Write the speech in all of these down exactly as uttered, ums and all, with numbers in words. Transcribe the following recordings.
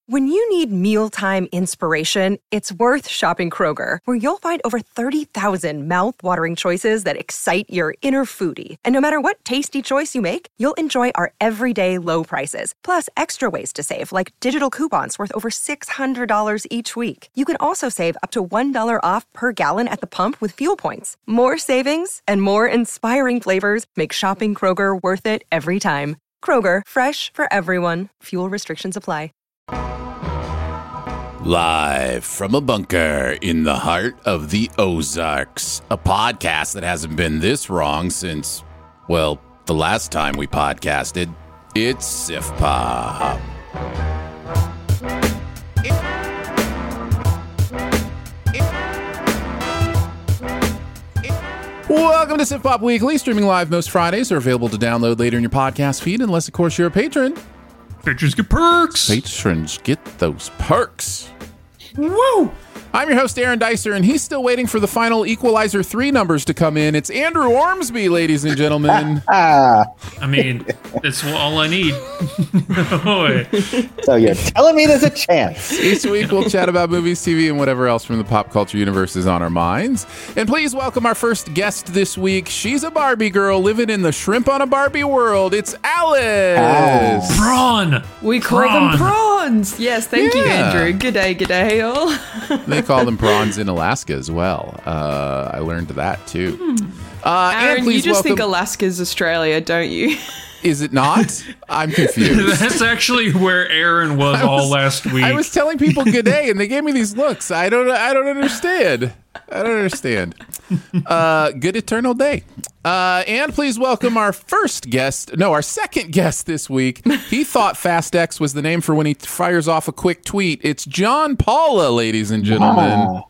When you need mealtime inspiration, it's worth shopping Kroger, where you'll find over thirty thousand mouth-watering choices that excite your inner foodie. And no matter what tasty choice you make, you'll enjoy our everyday low prices, plus extra ways to save, like digital coupons worth over six hundred dollars each week. You can also save up to one dollar off per gallon at the pump with fuel points. More savings and more inspiring flavors make shopping Kroger worth it every time. Kroger, fresh for everyone. Fuel restrictions apply. Live from a bunker in the heart of the Ozarks, a podcast that hasn't been this wrong since, well, the last time we podcasted. It's Sif Pop. Welcome to Sif Pop Weekly, streaming live most Fridays, are available to download later in your podcast feed, unless, of course, you're a patron. Patrons get perks. Patrons get those perks. Woo! I'm your host, Aaron Dicer, and he's still waiting for the final Equalizer three numbers to come in. It's Andrew Ormsby, ladies and gentlemen. I mean, that's all I need. Boy. So you're telling me there's a chance. Each week we'll chat about movies, T V, and whatever else from the pop culture universe is on our minds. And please welcome our first guest this week. She's a Barbie girl living in the shrimp on a Barbie world. It's Alice. Oh. Prawn. We call Prawn. them prawns. Yes, thank you, Yeah. Andrew. G'day, g'day, all. They call them prawns in Alaska as well. Uh, I learned that too. Uh, and Aaron, you please just welcome, think Alaska's Australia, don't you? Is it not? I'm confused. That's actually where Aaron was, I was- all last week. I was telling people good day, and they gave me these looks. I don't. I don't understand. I don't understand. Uh, good eternal day. Uh, and please welcome our first guest. No, our second guest this week. He thought Fast X was the name for when he fires off a quick tweet. It's John Paula, ladies and gentlemen. Ah.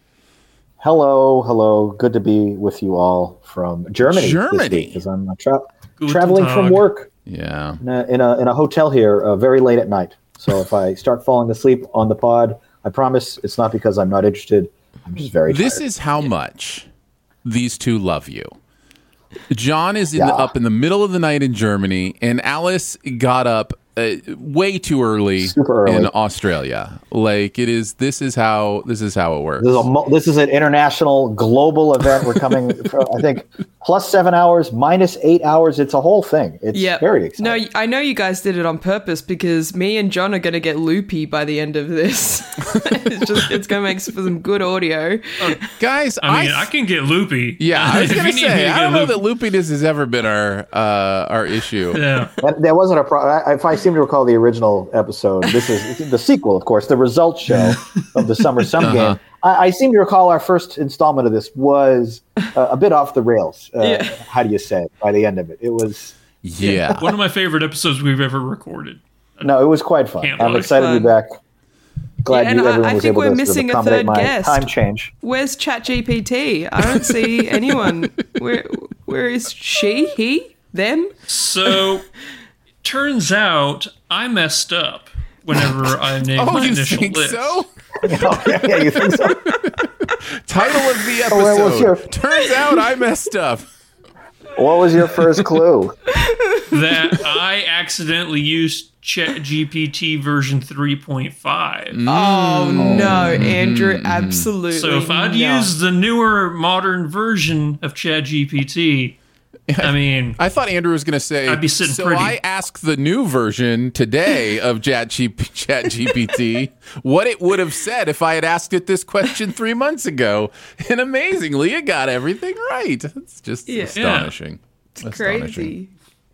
Hello, hello. Good to be with you all from Germany. Germany. Because I'm uh, tra- Guten traveling Tag. from work Yeah. in a, in a, in a hotel here uh, very late at night. So if I start falling asleep on the pod, I promise it's not because I'm not interested. I'm just very This tired. is how much these two love you. John is in the, Yeah. up in the middle of the night in Germany, and Alice got up uh, way too early, Super early. in Australia. Like it is. This is how. This is how it works. This is, a, mo- this is an international, global event. We're coming, for, I think, plus seven hours, minus eight hours. It's a whole thing. It's Yeah. very exciting. No, I know you guys did it on purpose because me and John are going to get loopy by the end of this. it's just it's going to make for some good audio. Guys, I mean, I, I can get loopy. yeah, I was If gonna you need me say to I get don't know loopy. that loopiness has ever been our uh, our issue. Yeah. That, that wasn't a problem. If I seem to recall the original episode, this is the sequel, of course, the results show of the Summer Sun Uh-huh. Game. I, I seem to recall our first installment of this was uh, a bit off the rails. Uh, Yeah. How do you say it? By the end of it, it was Yeah. One of my favorite episodes we've ever recorded. no, it was quite fun. Can't I'm believe excited to be fun. back. Glad Yeah, you, and I- everyone I was think able we're to, missing to a accommodate third my guest. time change. Where's ChatGPT? I don't see anyone. Where Where is she? He? Them? So, turns out I messed up whenever I named Oh, my you initial think list. so? oh, yeah, yeah, you think so? Title of the Oh, what was episode. your- Turns out I messed up. What was your first clue? That I accidentally used ChatGPT version three point five. Oh, no, Andrew, absolutely So if I'd not. used the newer modern version of ChatGPT, I mean, I thought Andrew was going to say, I'd be sitting so pretty." I asked the new version today of ChatGPT what it would have said if I had asked it this question three months ago. And amazingly, it got everything right. It's just Yeah. astonishing. Astonishing. Crazy.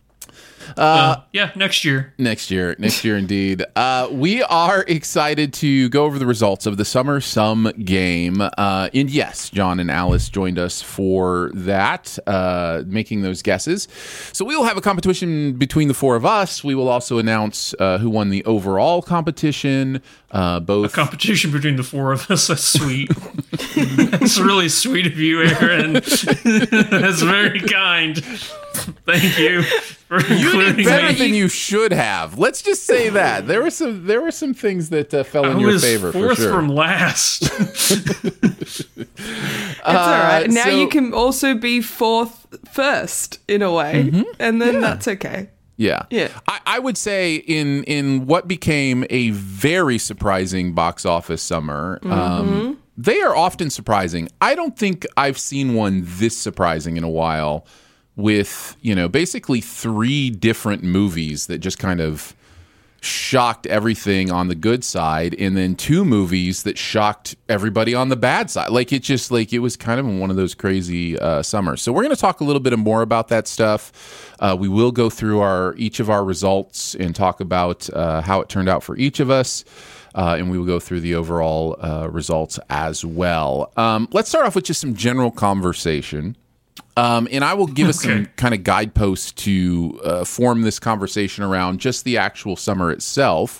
uh, yeah, next year. Next year, next year indeed. Uh, we are excited to go over the results of the Summer Sum Game. Uh, and yes, John and Alice joined us for that, uh, making those guesses. So we will have a competition between the four of us. We will also announce uh, who won the overall competition. Uh, both Competition between the four of us. That's sweet. That's really sweet of you, Aaron. That's very kind. Thank you for You did including better me. than you should have. Let's just say that there were some there were some things that uh, fell in I your was favor for fourth sure. from last. It's all right. Now so- you can also be fourth first, in a way. And then that's okay. Yeah. Yeah. I, I would say in in what became a very surprising box office summer, Mm-hmm. um, they are often surprising. I don't think I've seen one this surprising in a while with, you know, basically three different movies that just kind of shocked everything on the good side, and then two movies that shocked everybody on the bad side. Like it just like it was kind of one of those crazy uh, summers. So we're going to talk a little bit more about that stuff. Uh, we will go through our each of our results and talk about uh, how it turned out for each of us. Uh, and we will go through the overall uh, results as well. Um, let's start off with just some general conversation. Um, and I will give us Okay. some kind of guideposts to uh, form this conversation around just the actual summer itself.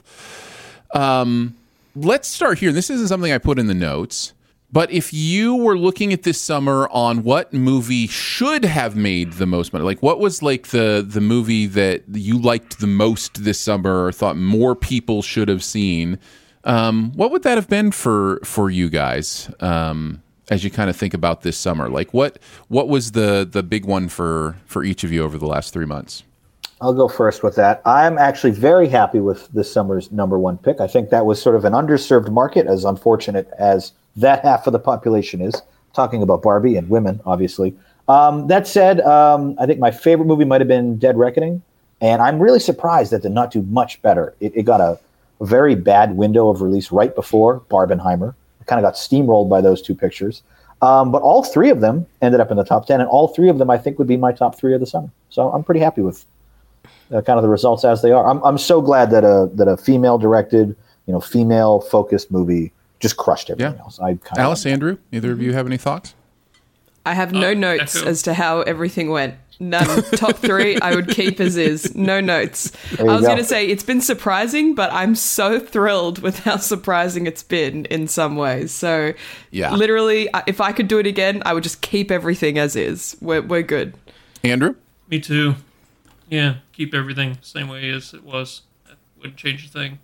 Um, let's start here. This isn't something I put in the notes, but if you were looking at this summer on what movie should have made the most money, like what was like the the movie that you liked the most this summer or thought more people should have seen, um, what would that have been for for you guys? Um, as you kind of think about this summer, like what what was the the big one for for each of you over the last three months? I'll go first with that. I'm actually very happy with this summer's number one pick. I think that was sort of an underserved market, as unfortunate as that half of the population is. Talking about Barbie and women, obviously. Um, that said, um, I think my favorite movie might have been Dead Reckoning, and I'm really surprised that did not do much better. It, it got a, a very bad window of release right before Barbenheimer. Kind of got steamrolled by those two pictures. Um, but all three of them ended up in the top ten, and all three of them I think would be my top three of the summer. So I'm pretty happy with uh, kind of the results as they are. I'm I'm so glad that a that a female directed, you know, female focused movie just crushed everything Yeah. else. I kind Alice, of Andrew, either of you have any thoughts? I have no Uh, notes echo. as to how everything went. None. Top three, I would keep as is. No notes. I you was go. going to say it's been surprising, but I'm so thrilled with how surprising it's been in some ways. So, Yeah. literally, I- if I could do it again, I would just keep everything as is. We're we're good. Andrew? Me too. Yeah, keep everything the same way as it was. That wouldn't change a thing.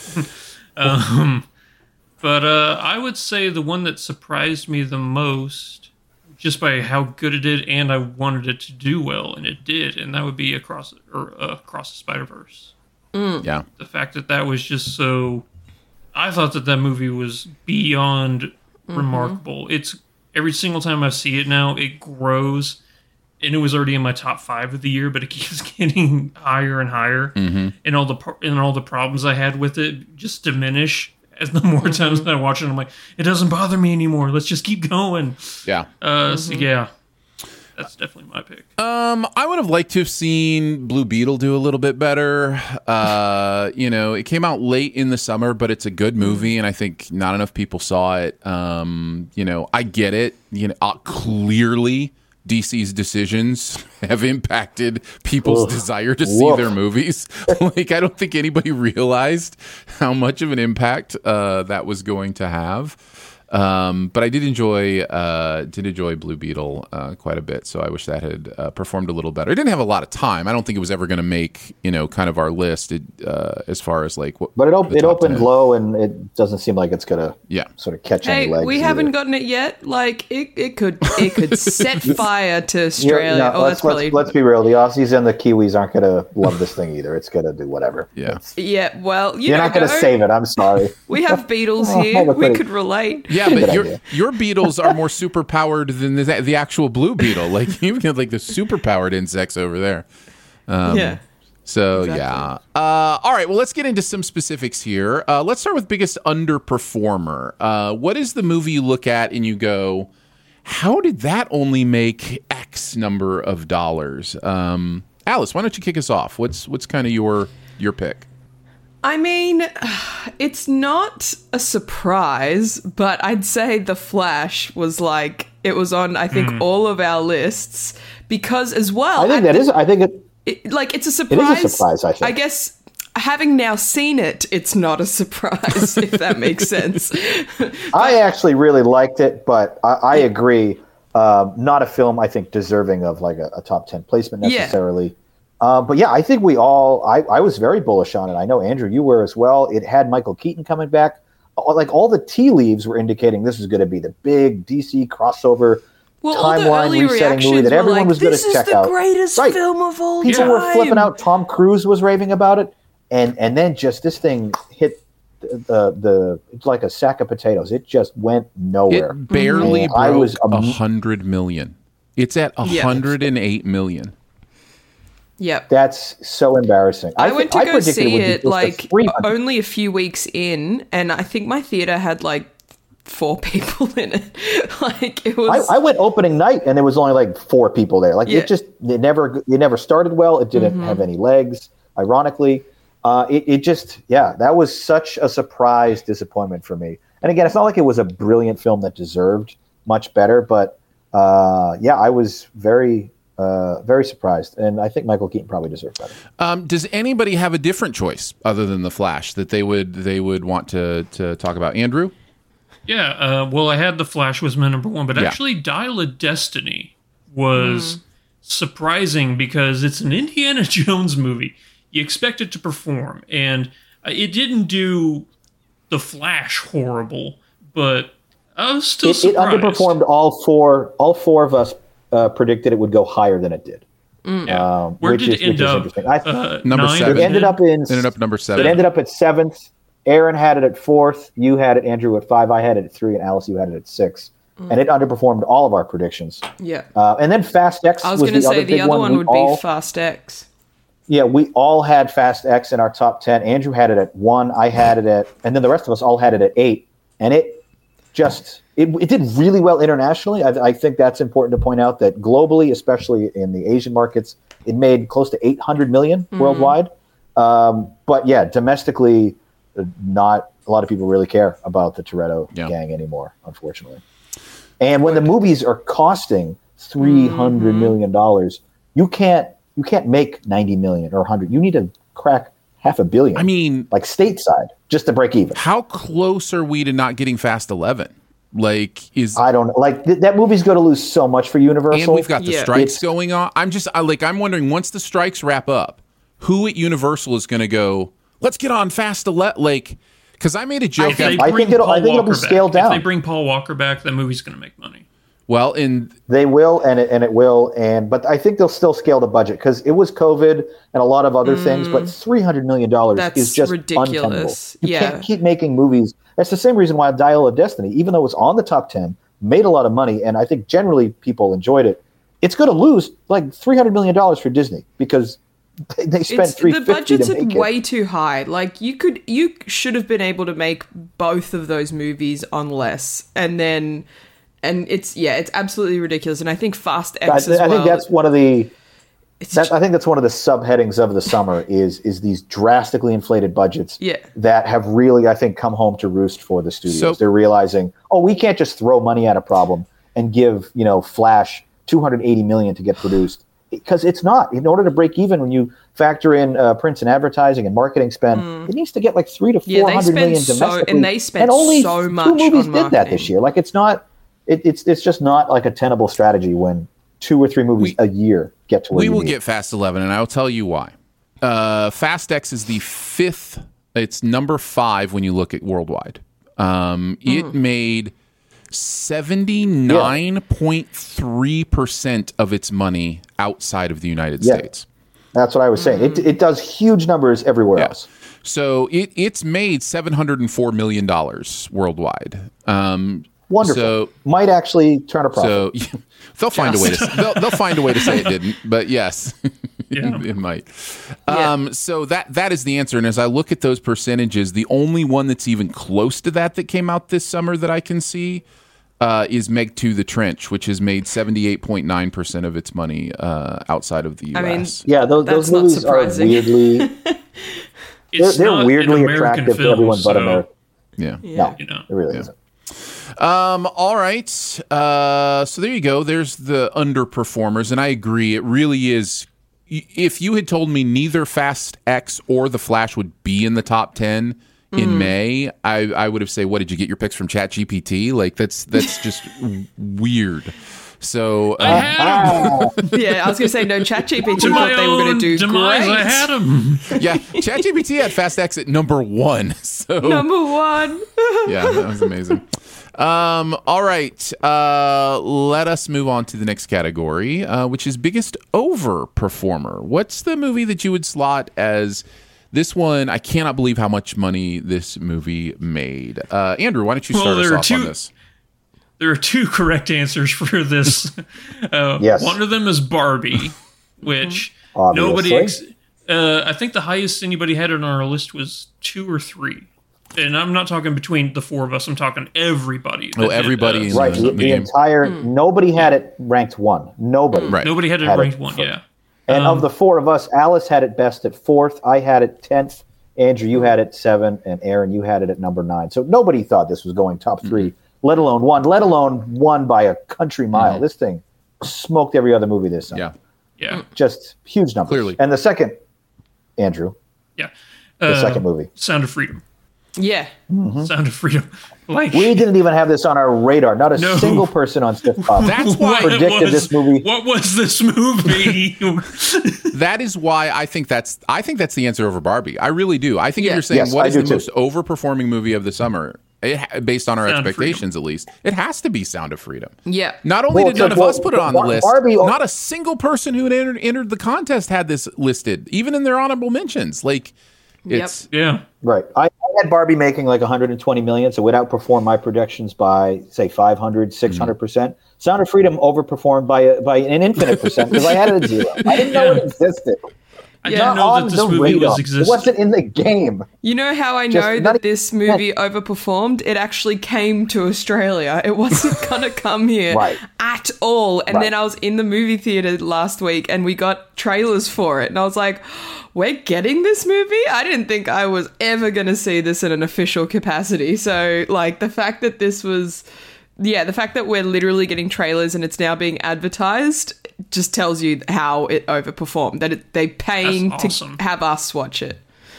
um, but uh, I would say the one that surprised me the most, just by how good it did, and I wanted it to do well, and it did, and that would be Across or uh, Across the Spider-Verse. Yeah. The fact that that was just so, I thought that that movie was beyond remarkable. It's every single time I see it now, it grows, and it was already in my top five of the year, but it keeps getting higher and higher, and all the pro- and all the problems I had with it just diminish as the more times that I watch it. I'm like, it doesn't bother me anymore. Let's just keep going. Yeah. Uh, so yeah, that's definitely my pick. Um, I would have liked to have seen Blue Beetle do a little bit better. Uh, you know, it came out late in the summer, but it's a good movie, and I think not enough people saw it. Um, you know, I get it. You know, uh, clearly D C's decisions have impacted people's Ugh. desire to see Woof. their movies. Like, I don't think anybody realized how much of an impact uh, that was going to have. Um, but I did enjoy uh, did enjoy Blue Beetle uh, quite a bit, so I wish that had uh, performed a little better. It didn't have a lot of time. I don't think it was ever going to make, you know, kind of our list it, uh, as far as like what. But it, op- the it top opened ten. low, and it doesn't seem like it's gonna Yeah. sort of catch Hey, any legs. we either. haven't gotten it yet. Like it, it could it could set fire to You're- Australia. no, oh, let's, that's probably let's, let's be real. The Aussies and the Kiwis aren't gonna love this thing either. It's gonna do whatever. Yeah. It's- yeah. Well, you you're don't not gonna know. save it. I'm sorry. We have Beatles Oh, here. look We what it- could relate. Yeah, Good but your idea. your beetles are more super powered than the, the actual Blue Beetle. Like you've got like the super powered insects over there. Um, yeah. So Exactly. yeah. Uh, all right. Well, let's get into some specifics here. Uh, let's start with biggest underperformer. Uh, what is the movie you look at and you go, how did that only make X number of dollars? Um, Alice, why don't you kick us off? What's what's kind of your your pick? I mean, it's not a surprise, but I'd say The Flash was like, it was on, I think, all of our lists because as well. I think that is. I think it. it, like, it's a It surprise. is a surprise. I think. I guess having now seen it, it's not a surprise, if that makes sense. I actually really liked it, but I, I agree. Um, not a film I think deserving of like a, a top ten placement Yeah. necessarily. Uh, but yeah, I think we all. I, I was very bullish on it. I know Andrew, you were as well. It had Michael Keaton coming back. All- Like all the tea leaves were indicating this was going to be the big D C crossover Well, all the timeline early resetting movie reactions that were everyone like, was going this to is check the out. greatest Right. film of all People time. were flipping out. Tom Cruise was raving about it, and and then just this thing hit the the it's like a sack of potatoes. It just went nowhere. It barely And I broke was a am- hundred million. It's at a Yeah. hundred and eight million. Yep. That's so embarrassing. I, thi- went to I go predicted see would be it close to like three hundred. only a few weeks in, and I think my theater had like four people in it. Like it was. I, I went opening night and there was only like four people there. Like Yeah. it just it never it never started well. It didn't Mm-hmm. have any legs. Ironically, uh, it it just yeah that was such a surprise disappointment for me. And again, it's not like it was a brilliant film that deserved much better, but uh, yeah, I was very uh, very surprised, and I think Michael Keaton probably deserved better. Um, does anybody have a different choice other than The Flash that they would they would want to to talk about? Andrew? Yeah, uh, well, I had The Flash was my number one, but Yeah. actually Dial of Destiny was surprising because it's an Indiana Jones movie. You expect it to perform, and uh, it didn't do The Flash horrible, but I was still It, it surprised. underperformed. All four all four of us uh, predicted it would go higher than it did. Yeah. Um, Where which did is, it end which is up? interesting. I, Uh, Number nine, seven. it ended ten? up in Ended up number seven. It ended up at seventh. Aaron had it at fourth. You had it, Andrew, at five. I had it at three, and Alice, you had it at six. And it underperformed all of our predictions. Yeah. Uh, and then Fast X I was, was, going to the say other the big other one. one We would all, be Fast X. Yeah, we all had Fast X in our top ten. Andrew had it at one. I had it at, and then the rest of us all had it at eight. And it just, it, it did really well internationally. I, I think that's important to point out that globally, especially in the Asian markets, it made close to eight hundred million worldwide. Um, but yeah, domestically, uh, not a lot of people really care about the Toretto Yeah. gang anymore, unfortunately. And when the movies are costing three hundred million dollars, you can't you can't make ninety million or one hundred. You need to crack half a billion. I mean, like stateside, just to break even. how close are we to not getting Fast eleven? Like, is I don't know. Like th- that movie's going to lose so much for Universal. and we've got the Yeah. strikes It's- going on. I'm just I, like I'm wondering once the strikes wrap up, who at Universal is going to go? Let's get on Fast eleven. Like, because I made a joke. If they at- I bring think it'll- I Paul think it'll be Walker back- scaled down. If they bring Paul Walker back, that movie's going to make money. well, in They will, and it, and it will, and but I think they'll still scale the budget because it was COVID and a lot of other things. But three hundred million dollars That's is just ridiculous. untenable. You Yeah. can't keep making movies. That's the same reason why Dial of Destiny, even though it was on the top ten, made a lot of money, and I think generally people enjoyed it. It's going to lose like three hundred million dollars for Disney because they, they spent It's, three the fifty budgets to are make way it. too high. Like you could, you should have been able to make both of those movies on less, and then, and it's yeah, it's absolutely ridiculous. And I think Fast I, X as I well. think that's one of the. it's That, I think that's one of the subheadings of the summer is is these drastically inflated budgets Yeah. that have really, I think, come home to roost for the studios. So- They're realizing, oh, we can't just throw money at a problem and give, you know, Flash two hundred eighty million to get produced because it's not. In order to break even, when you factor in uh, prints and advertising and marketing spend, it needs to get like three to Yeah, four they hundred million spend so- domestically. and they spend only so two much movies on did that this marketing. year. Like it's not. It, it's it's just not like a tenable strategy when two or three movies We- a year get to where we you will need. get Fast eleven, and I'll tell you why. Uh, Fast X is the fifth. It's number five when you look at worldwide. Um, It made seventy-nine point three percent of its money outside of the United Yeah. States. That's what I was saying. It it does huge numbers everywhere else. So it, it's made seven hundred four million dollars worldwide. Um, Wonderful. So, Might actually turn a profit. so they'll find a way to they'll, they'll find a way to say it didn't, but yes, Yeah. it might. Um, so that that is the answer. And as I look at those percentages, the only one that's even close to that that came out this summer that I can see uh, is Meg two: The Trench, which has made seventy-eight point nine percent of its money uh, outside of the U S. I mean, yeah, those, That's those not movies are surprising. weirdly they're, It's they're not weirdly an American attractive film, to everyone but so, America. yeah. No, You know. it really isn't. Um, all right. Uh, so there you go. There's the underperformers, and I agree. It really is. If you had told me neither Fast X or The Flash would be in the top ten in May, I, I would have said, "What did you get your picks from ChatGPT?" Like that's that's just weird. So I uh, had him. yeah, I was gonna say no. ChatGPT To my thought they were gonna own do demise, great. I had him. yeah, ChatGPT had Fast X at number one. So Number one. yeah, that was amazing. Um, all right. Uh, let us move on to the next category, uh, which is biggest overperformer. What's the movie that you would slot as this one? I cannot believe how much money this movie made. Uh, Andrew, why don't you start Well, us there are off two- on this? There are two correct answers for this. Uh, Yes. One of them is Barbie, which Obviously. nobody. Ex- uh, I think the highest anybody had on our list was two or three. And I'm not talking between the four of us. I'm talking everybody. Oh, that did, everybody in Right. the, The, the the game. entire nobody had it ranked one. Nobody. Right. Nobody had it Had it ranked one. for- Yeah. And Um, of the four of us, Alice had it best at fourth. I had it tenth. Andrew, you had it seven, and Aaron, you had it at number nine. So nobody thought this was going top three, Mm-hmm. let alone one, let alone one by a country mile. This thing smoked every other movie this summer. Yeah. Yeah. Just huge numbers. Clearly. And the second, Andrew, Yeah. the Uh, second movie. Sound of Freedom. Yeah. Sound of Freedom. Like We didn't even have this on our radar. Not a No. single person on Stiff Pop That's why what predicted was, this movie. What was this movie? That is why I think that's I think that's the answer over Barbie. I really do. I think if Yeah. you're saying Yes, what I is do the too. most overperforming movie of the summer, it, ha- based on our Sound of expectations at least, it has to be Sound of Freedom. Yeah. Not only Well, did it's none like, of well, us put it on the Bar- list, Barbie- not a single person who had entered, entered the contest had this listed, even in their honorable mentions. Like, it's yeah. Right. I, I had Barbie making like one hundred twenty million, so it outperformed my projections by, say, five hundred, six hundred percent. Sound of Freedom overperformed by a, by an infinite percent because I had it at zero. I didn't know it existed. I Yeah. didn't know on that this the movie radar. was It existing. wasn't in the game. You know how I Just know not that even- this movie overperformed? It actually came to Australia. It wasn't gonna come here Right. at all. And Right. then I was in the movie theater last week and we got trailers for it. And I was like, we're getting this movie? I didn't think I was ever gonna see this in an official capacity. So, like, the fact that this was... Yeah, the fact that we're literally getting trailers and it's now being advertised just tells you how it overperformed. That it, they paying That's awesome. to have us watch it.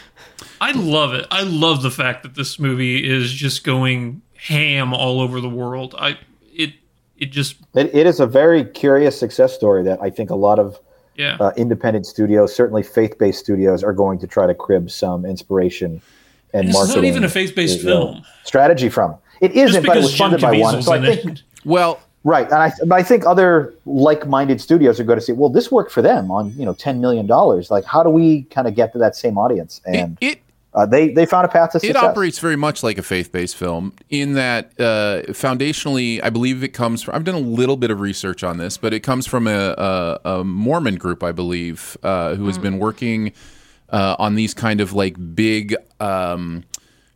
I love it. I love the fact that this movie is just going ham all over the world. I it it just It, it is a very curious success story that I think a lot of yeah. uh, independent studios, certainly faith-based studios, are going to try to crib some inspiration and It's marketing. not even a faith-based you know, film. strategy from. It Just isn't, but it because was funded Jim by one. Caviezel's So I in think it. well, right, and I but I think other like-minded studios are going to say, well, this worked for them on you know ten million dollars. Like, how do we kind of get to that same audience? it, And it uh, they they found a path to It success. operates very much like a faith-based film in that uh, foundationally, I believe it comes from. I've done a little bit of research on this, but it comes from a, a, a Mormon group, I believe, uh, who has been working uh, on these kind of like big, um,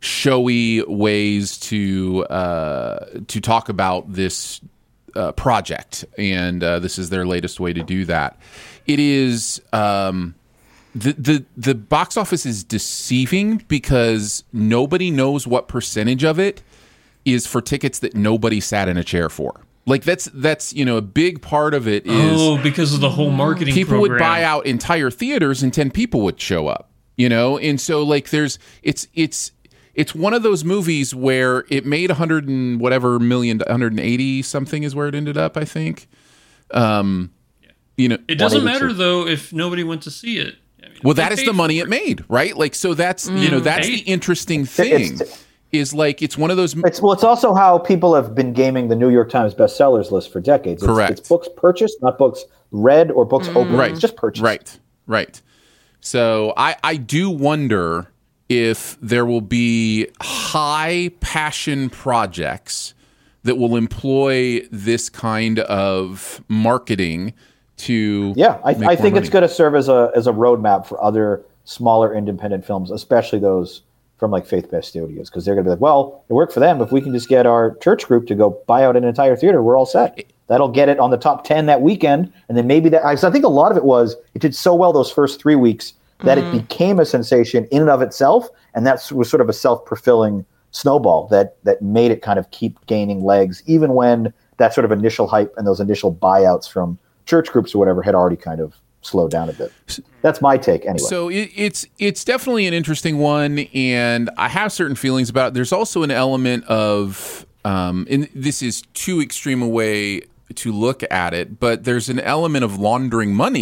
showy ways to uh, to talk about this uh, project, and uh, this is their latest way to do that. It is. Um, The, the the box office is deceiving because nobody knows what percentage of it is for tickets that nobody sat in a chair for. Like that's that's you know a big part of it is Oh, because of the whole marketing people program. would buy out entire theaters and ten people would show up. You know, and so like there's it's it's it's one of those movies where it made a hundred and whatever million, one hundred eighty something is where it ended up. I think. Um, you know, It doesn't one eighty-two. matter though if nobody went to see it. I mean, well, they that is paid the money for it made, right? Like, so that's you know that's the interesting thing It's- is like it's one of those. It's well, it's also how people have been gaming the New York Times bestsellers list for decades. It's, Correct. It's books purchased, not books read or books opened. Right. It's just purchased. Right, right. So I, I do wonder if there will be high passion projects that will employ this kind of marketing to Yeah, I, make I more think money. it's going to serve as a as a roadmap for other smaller independent films, especially those from like faith-based studios, because they're going to be like, well, it worked for them. If we can just get our church group to go buy out an entire theater, we're all set. That'll get it on the top ten that weekend, and then maybe that. I think a lot of it was it did so well those first three weeks that it became a sensation in and of itself, and that was sort of a self-fulfilling snowball that that made it kind of keep gaining legs, even when that sort of initial hype and those initial buyouts from church groups or whatever had already kind of slowed down a bit. That's my take anyway. So it, it's it's definitely an interesting one, and I have certain feelings about it. There's also an element of, um, and this is too extreme a way to look at it, but there's an element of laundering money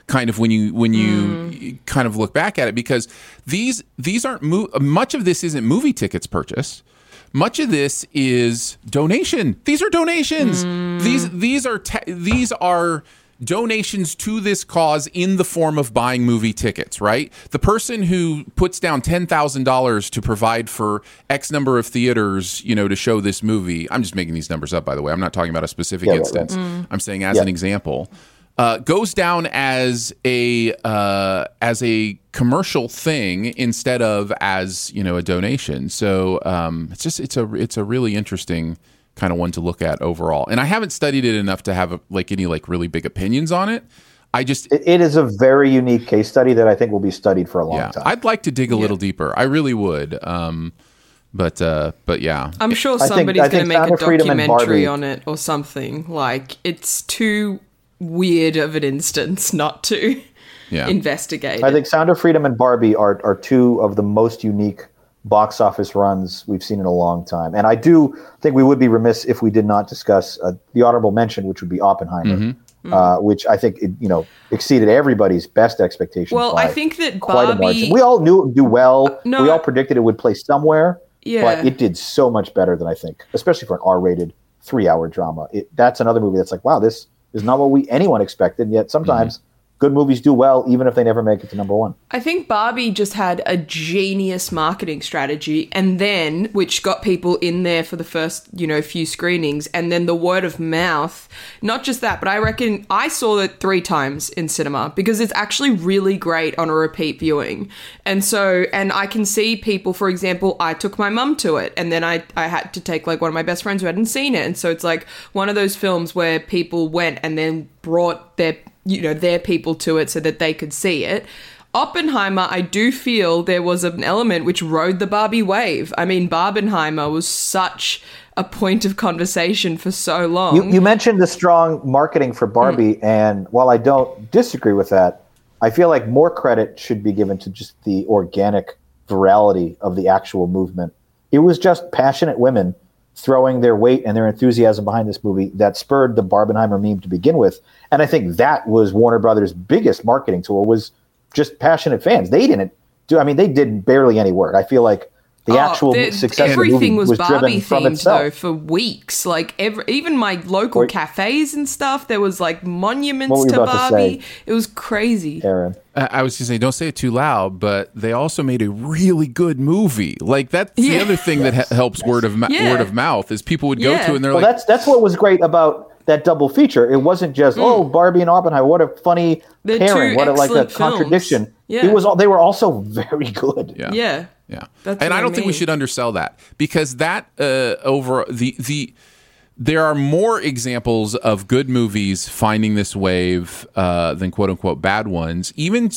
kind of when you when you mm. kind of look back at it, because these these aren't mo- much of this isn't movie tickets purchased. Much of this is donation. These are donations. Mm. These these are te- these are donations to this cause in the form of buying movie tickets, right? The person who puts down ten thousand dollars to provide for X number of theaters, you know, to show this movie. I'm just making these numbers up, by the way. I'm not talking about a specific yeah, instance. Right, right. Mm. I'm saying as yeah. an example. Uh, goes down as a uh, as a commercial thing instead of as, you know, a donation. So um, it's just it's a it's a really interesting kind of one to look at overall. And I haven't studied it enough to have a, like any like really big opinions on it. I just it, it is a very unique case study that I think will be studied for a long yeah, time. I'd like to dig a yeah. little deeper. I really would. Um, but uh, but yeah, I'm sure I somebody's think, going to make Sound a of Freedom and documentary Barbie- on it or something. Like, it's too weird of an instance not to yeah. investigate. I it. think Sound of Freedom and Barbie are are two of the most unique box office runs we've seen in a long time. And I do think we would be remiss if we did not discuss uh, the honorable mention, which would be Oppenheimer, mm-hmm. uh, which I think it, you know exceeded everybody's best expectations. Well, by I think that quite Barbie. a margin. We all knew it would do well. Uh, no, we all predicted it would play somewhere. Yeah. But it did so much better than I think, especially for an R-rated three-hour drama. It, that's another movie that's like, wow, this is not what we anyone expected. Yet sometimes mm-hmm. good movies do well, even if they never make it to number one. I think Barbie just had a genius marketing strategy, and then which got people in there for the first, you know, few screenings, and then the word of mouth. Not just that, but I reckon I saw it three times in cinema because it's actually really great on a repeat viewing. And so, and I can see people, for example, I took my mum to it, and then I, I had to take like one of my best friends who hadn't seen it. And so it's like one of those films where people went and then brought their you know, their people to it so that they could see it. Oppenheimer, I do feel there was an element which rode the Barbie wave. I mean, Barbenheimer was such a point of conversation for so long. You, you mentioned the strong marketing for Barbie, mm. and while I don't disagree with that, I feel like more credit should be given to just the organic virality of the actual movement. It was just passionate women throwing their weight and their enthusiasm behind this movie that spurred the Barbenheimer meme to begin with. And I think that was Warner Brothers' biggest marketing tool, was just passionate fans. They didn't do, I mean, they did barely any work. I feel like the oh, actual the, success of the movie everything was, was Barbie driven from themed itself. though for weeks. Like every, even my local Wait. cafes and stuff, there was like monuments What were you to about to Barbie. say? It was crazy. Aaron. Uh, I was going to say, don't say it too loud, but they also made a really good movie. Like that's the Yeah. other thing that ha- helps word of ma- Yeah. word of mouth is people would go Yeah. to and they're Well, like, that's that's what was great about that double feature. It wasn't just oh Barbie and Oppenheimer. What a funny They're pairing. two What a, like a excellent films. contradiction. Yeah. It was all. They were also very good. yeah, Yeah. yeah. That's and what I I don't think we mean. should undersell that, because that uh, over the the there are more examples of good movies finding this wave uh, than quote unquote bad ones. Even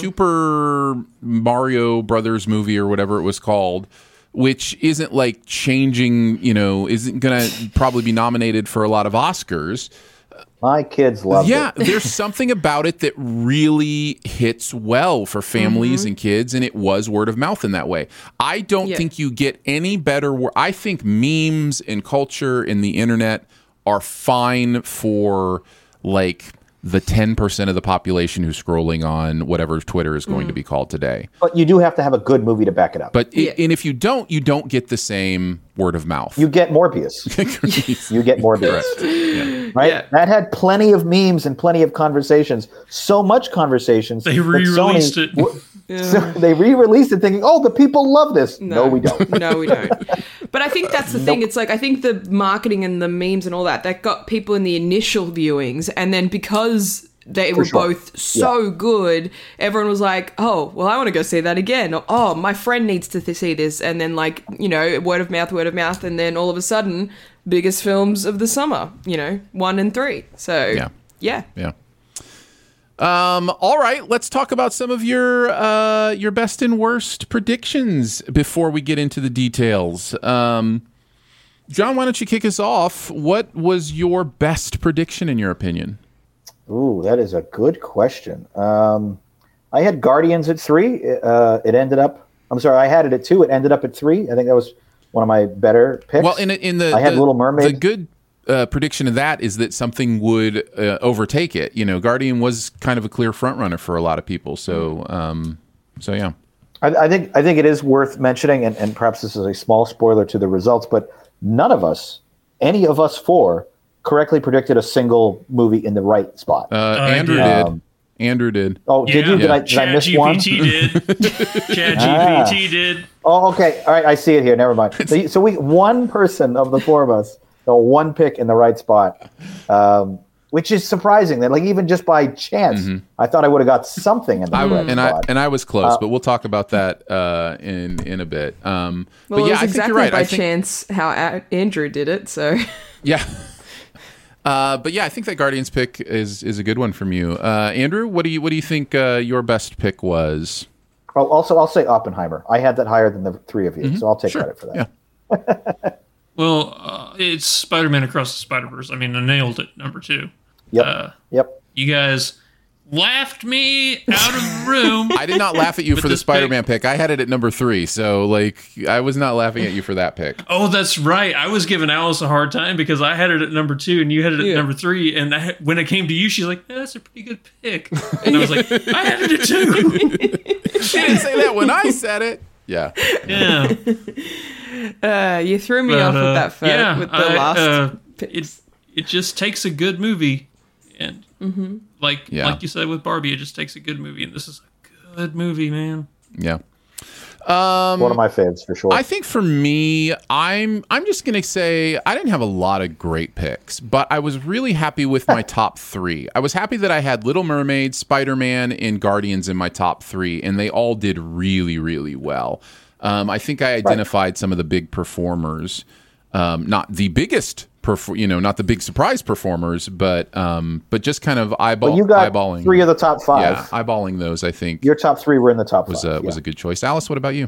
Super Mario Brothers movie or whatever it was called, which isn't like changing, you know, isn't going to probably be nominated for a lot of Oscars. My kids loved Yeah, it. there's something about it that really hits well for families and kids, and it was word of mouth in that way. I don't Yeah. think you get any better. Wor- I think memes and culture and the internet are fine for like the ten percent of the population who's scrolling on whatever Twitter is going to be called today. But you do have to have a good movie to back it up. But i- Yeah. and if you don't, you don't get the same word of mouth. you get Morbius. you get Morbius. Right? Yeah. That had plenty of memes and plenty of conversations. So much conversations. They that re-released Sony it. w- So they re-released it thinking, oh, the people love this. No, we don't. No, we don't. But I think that's the thing. It's like, I think the marketing and the memes and all that, that got people in the initial viewings. And then because they were sure. both so good, everyone was like, oh, well, I want to go see that again. Or, oh, my friend needs to th- see this. And then, like, you know, word of mouth, word of mouth. And then all of a sudden, biggest films of the summer, you know, one and three. So, Yeah. yeah. Yeah. Um, all right, let's talk about some of your uh, your best and worst predictions before we get into the details. Um, John, why don't you kick us off? What was your best prediction in your opinion? Ooh, that is a good question. Um, I had Guardians at three. Uh, it ended up, I'm sorry, I had it at two. It ended up at three. I think that was one of my better picks. Well, in in the I had the, Little Mermaid. The good uh, prediction of that is that something would uh, overtake it. You know, Guardian was kind of a clear front runner for a lot of people. So, um, so yeah. I, I think I think it is worth mentioning, and, and perhaps this is a small spoiler to the results, but none of us, any of us four, correctly predicted a single movie in the right spot. Uh, I Andrew did. did. Um, Andrew did. oh, did you? Did I, did I miss one? ChatGPT did. ChatGPT did. Oh, okay. All right, I see it here. Never mind. So, you- so we one person of the four of us, so one pick in the right spot, um, which is surprising. That like even just by chance, I thought I would have got something in the I, right and I spot. and I was close, but we'll talk about that uh, in in a bit. Um, Well, but yeah, it was I think exactly you're right. by I think, chance how A- Andrew did it. So yeah. Uh, but yeah, I think that Guardians pick is is a good one from you, uh, Andrew. What do you what do you think uh, your best pick was? Oh, also, I'll say Oppenheimer. I had that higher than the three of you, so I'll take credit for that. Yeah. Well, uh, it's Spider-Man Across the Spider-Verse. I mean, I nailed it, number two. Yep. Uh, yep. You guys laughed me out of the room. I did not laugh at you With for the this Spider-Man pick. I had it at number three, so like I was not laughing at you for that pick. Oh, that's right. I was giving Alice a hard time because I had it at number two and you had it at Yeah. number three. And I, when it came to you, she's like, eh, "That's a pretty good pick." And I was like, "I had it at two." She didn't say that when I said it. Yeah. Yeah, uh, you threw me But, off uh, with that first, yeah, with the I, last. uh, picks. it it just takes a good movie, and like Yeah. like you said with Barbie, it just takes a good movie, and this is a good movie, man. Yeah. Um, One of my faves for sure. I think for me, I'm I'm just gonna say I didn't have a lot of great picks, but I was really happy with my top three. I was happy that I had Little Mermaid, Spider-Man, and Guardians in my top three, and they all did really, really well. Um, I think I identified some of the big performers, um, not the biggest, perfor- you know, not the big surprise performers, but um, but just kind of eyeball Well, you got eyeballing three of the top five. Yeah, eyeballing those. I think Your top three were in the top was five. a was yeah. a good choice. Alice, what about you?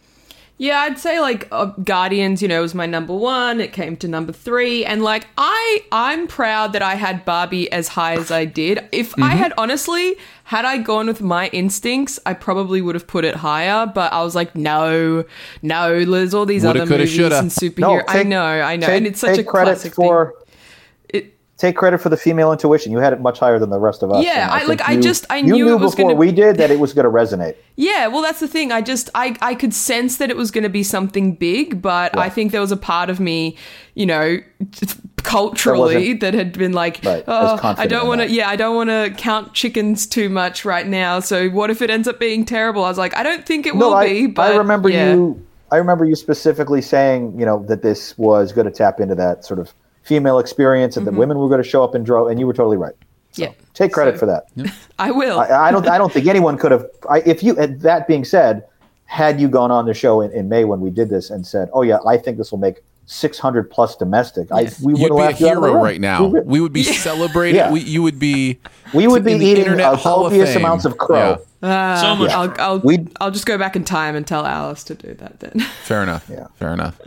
Yeah, I'd say like uh, Guardians, you know, was my number one. It came to number three, and like I, I'm proud that I had Barbie as high as I did. If Mm-hmm. I had honestly, had I gone with my instincts, I probably would have put it higher. But I was like, no, no, there's all these Woulda, other coulda, movies shoulda. and superhero. I know, I know, Take, and it's such a take credit classic for thing. It, take credit for the female intuition. You had it much higher than the rest of us. Yeah, and I- think like, I you- just- I you knew knew it was before gonna- we did that it was going to resonate. Yeah, well, that's the thing. I just, I, I could sense that it was going to be something big, but Yeah. I think there was a part of me, you know, just culturally That that had been like, Right, as oh, I confident don't in want to, that. yeah, I don't want to count chickens too much right now. So what if it ends up being terrible? I was like, I don't think it No, will I, be, but I remember yeah. you. I remember you specifically saying, you know, that this was going to tap into that sort of female experience, and that women were going to show up in droves, and you were totally right. Mm-hmm. Yeah, Take credit So- for that. I will. I, I don't. I don't think anyone could have. I, if you. and That being said, had you gone on the show in, in May when we did this and said, "Oh yeah, I think this will make six hundred plus domestic," I we would You'd have be a laughed you out of the hero room. right now. We would, We would be celebrating. Yeah. We, you would be. we would be in the eating Internet uh, Hall of copious Fame. amounts of crow. Yeah. So much. I'll, I'll, We'd- I'll just go back in time and tell Alice to do that then. Fair enough. Yeah. Fair enough.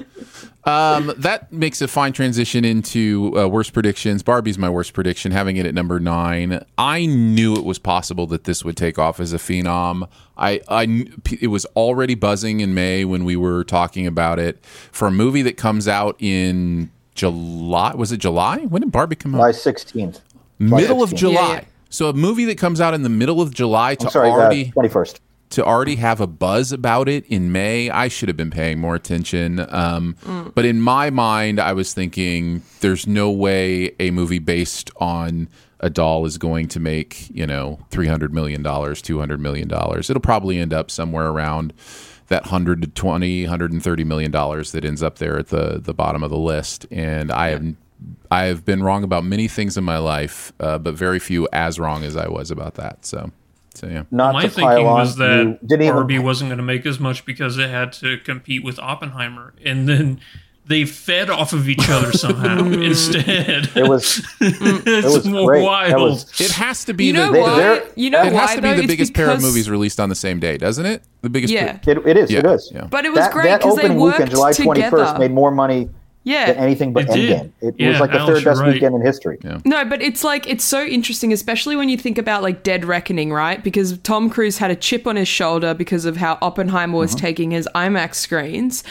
Um, that makes a fine transition into uh, worst predictions. Barbie's my worst prediction, having it at number nine. I knew it was possible that this would take off as a phenom. I, I, kn- it was already buzzing in May when we were talking about it. For a movie that comes out in July, was it July? When did Barbie come out? July sixteenth. Middle of sixteenth. July. Yeah, yeah. So a movie that comes out in the middle of July to I'm sorry, already twenty first. to already have a buzz about it in May, I should have been paying more attention. Um, But in my mind, I was thinking there's no way a movie based on a doll is going to make, you know, three hundred million dollars, two hundred million dollars. It'll probably end up somewhere around that one hundred twenty, one hundred thirty million dollars that ends up there at the, the bottom of the list. And I have I have been wrong about many things in my life, uh, but very few as wrong as I was about that. So, so yeah. Not My to thinking pile on, was that you didn't even- Barbie wasn't going to make as much because it had to compete with Oppenheimer, and then they fed off of each other somehow instead. It was. it's was great. wild. That was- It has to be You know the, why? they're- You know it why has to be though? the It's biggest pair of because- movies released on the same day, doesn't it? The biggest. Yeah. It, it is. Yeah, It is. yeah. But it was that, great that because they opening worked weekend, July twenty first, together. made more money Yeah. than anything but It did. Endgame. It Yeah, was like the Alice, third best you're right. weekend in history. Yeah. No, but it's like it's so interesting, especially when you think about like Dead Reckoning, right? Because Tom Cruise had a chip on his shoulder because of how Oppenheimer was taking his IMAX screens.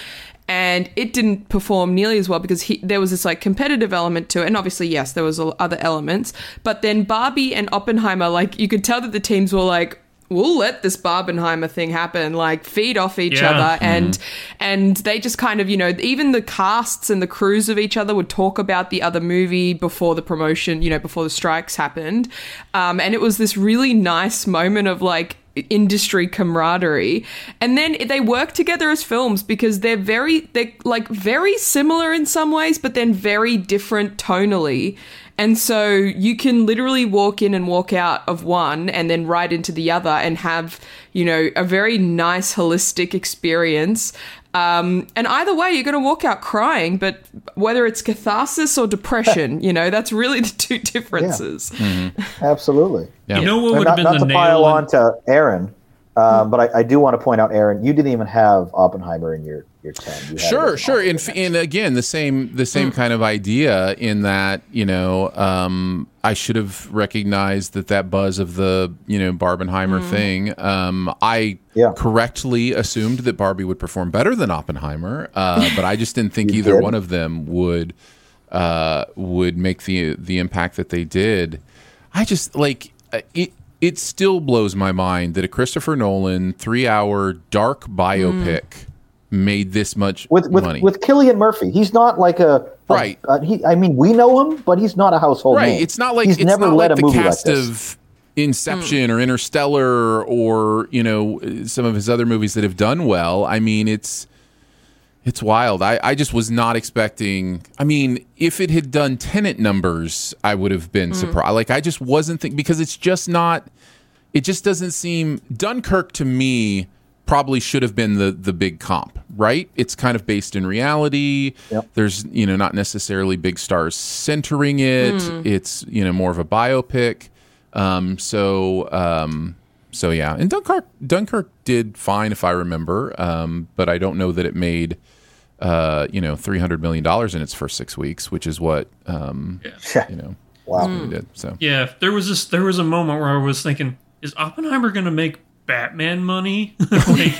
and it didn't perform nearly as well because he, there was this like competitive element to it, and obviously yes, there was other elements. But then Barbie and Oppenheimer, like you could tell that the teams were like, we'll let this Barbenheimer thing happen, like feed off each Yeah. other. And Mm-hmm. and they just kind of, you know, even the casts and the crews of each other would talk about the other movie before the promotion, you know, before the strikes happened. Um, and it was this really nice moment of like industry camaraderie. And then they work together as films because they're very, they're like very similar in some ways, but then very different tonally. And so you can literally walk in and walk out of one and then right into the other and have, you know, a very nice holistic experience. Um, and either way, you're going to walk out crying, but whether it's catharsis or depression, you know, that's really the two differences. Absolutely. Yeah. You know what And would not have been not the to pile nail? on in- to Aaron, um, but I, I do want to point out, Aaron, you didn't even have Oppenheimer in your, your ten. You had it Sure, as sure. an And, and again, the same the same kind of idea in that, you know, um, I should have recognized that that buzz of the, you know, Barbenheimer thing. Um, I Yeah. correctly assumed that Barbie would perform better than Oppenheimer, uh, but I just didn't think You either did? one of them would uh, would make the the impact that they did. I just like uh, it. It still blows my mind that a Christopher Nolan three-hour dark biopic made this much with with money. with Cillian Murphy. He's not like a, a Right. uh, he, I mean, we know him, but he's not a household Right. name. It's not like he's it's never not led like a the movie cast like this. of Inception or Interstellar or, you know, some of his other movies that have done well. I mean, it's it's wild. I, I just was not expecting. I mean, if it had done Tenet numbers, I would have been surprised. Like, I just wasn't thinking because it's just not. It just doesn't seem. Dunkirk to me probably should have been the the big comp, right? It's kind of based in reality. Yep. There's, you know, not necessarily big stars centering it. It's, you know, more of a biopic. Um, so, um, so yeah. And Dunkirk, Dunkirk did fine, if I remember. Um, but I don't know that it made, uh, you know, three hundred million dollars in its first six weeks, which is what, um, Yeah. you know, Wow. it did. So, Yeah, there was this. There was a moment where I was thinking, is Oppenheimer going to make Batman money? Like,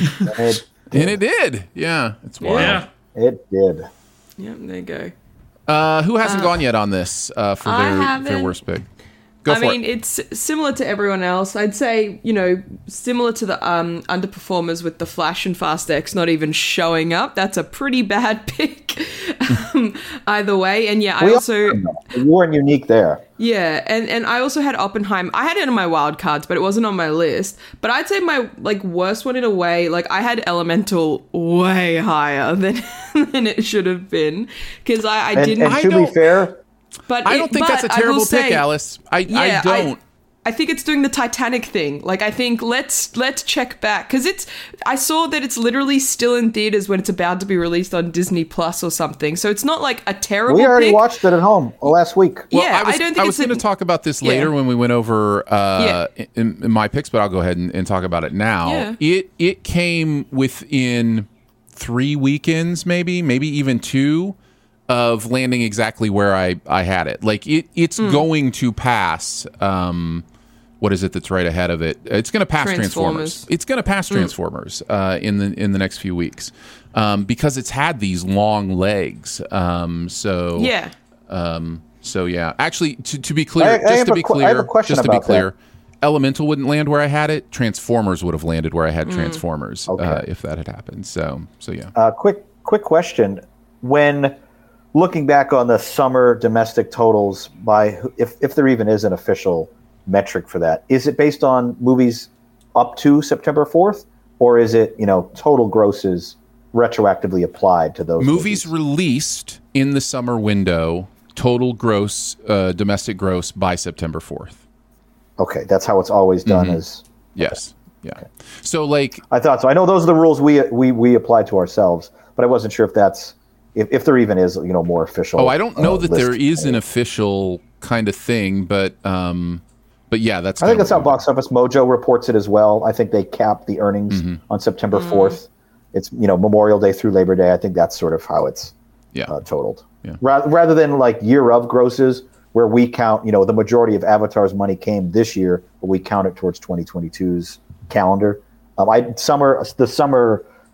It, and it did. Yeah. It's wild. yeah. it did. Yep, there you go. Uh, who hasn't gone yet on this, uh, for I their, their haven't. worst pick? Go I for mean, it. it's similar to everyone else. I'd say, you know, similar to the um, underperformers with The Flash and Fast X not even showing up. That's a pretty bad pick um, either way. And yeah, I We also... all know. You weren't unique there. Yeah, and, and I also had Oppenheimer. I had it on my wild cards, but it wasn't on my list. But I'd say my like worst one in a way, like I had Elemental way higher than than it should have been because I, I And, didn't. and I to be don't- fair, I but it- don't think but that's a I will terrible pick, say- Alice. I, Yeah, I don't. I, think it's doing the Titanic thing. Like I think let's let's check back because it's. I saw that it's literally still in theaters when it's about to be released on Disney Plus or something. So it's not like a terrible. we already pick. watched it at home last week. Well, Yeah, I was, I don't think was it's going a- to talk about this Yeah. later when we went over uh, Yeah. in, in my picks, but I'll go ahead and, and talk about it now. Yeah. It it came within three weekends, maybe, maybe even two, of landing exactly where I, I had it. Like it it's Hmm. going to pass. Um, what is it that's right ahead of it? It's going to pass Transformers. Transformers. It's going to pass Transformers uh, in the in the next few weeks um, because it's had these long legs. Um, so Yeah. um, so yeah, actually, to, to be clear, I- I just have to a be que- I clear, have a question just to be about clear, Elemental wouldn't land where I had it. Transformers would have landed where I had Transformers uh, Okay. if that had happened. So, so yeah. Uh, quick, quick question: when looking back on the summer domestic totals, by who- if if there even is an official metric for that, is it based on movies up to September fourth, or is it you know total grosses retroactively applied to those Movies movies? released in the summer window, total gross uh, domestic gross by September fourth. Okay, that's how it's always done. Mm-hmm. As Yes. Yeah. So like I thought so. I know those are the rules we we we apply to ourselves, but I wasn't sure if that's if, if there even is you know more official. Oh, I don't know uh, that list. there is an official kind of thing, but um, but yeah, that's. I think kind of that's how what we Box Office Mojo reports it as well. I think they cap the earnings Mm-hmm. on September fourth. It's you know Memorial Day through Labor Day. I think that's sort of how it's do. Yeah. uh, totaled. Yeah. Rather, rather than like year of grosses, where we count, you know, the majority of Avatar's money came this year, but we count it towards twenty twenty-two's calendar. Um, I summer the summer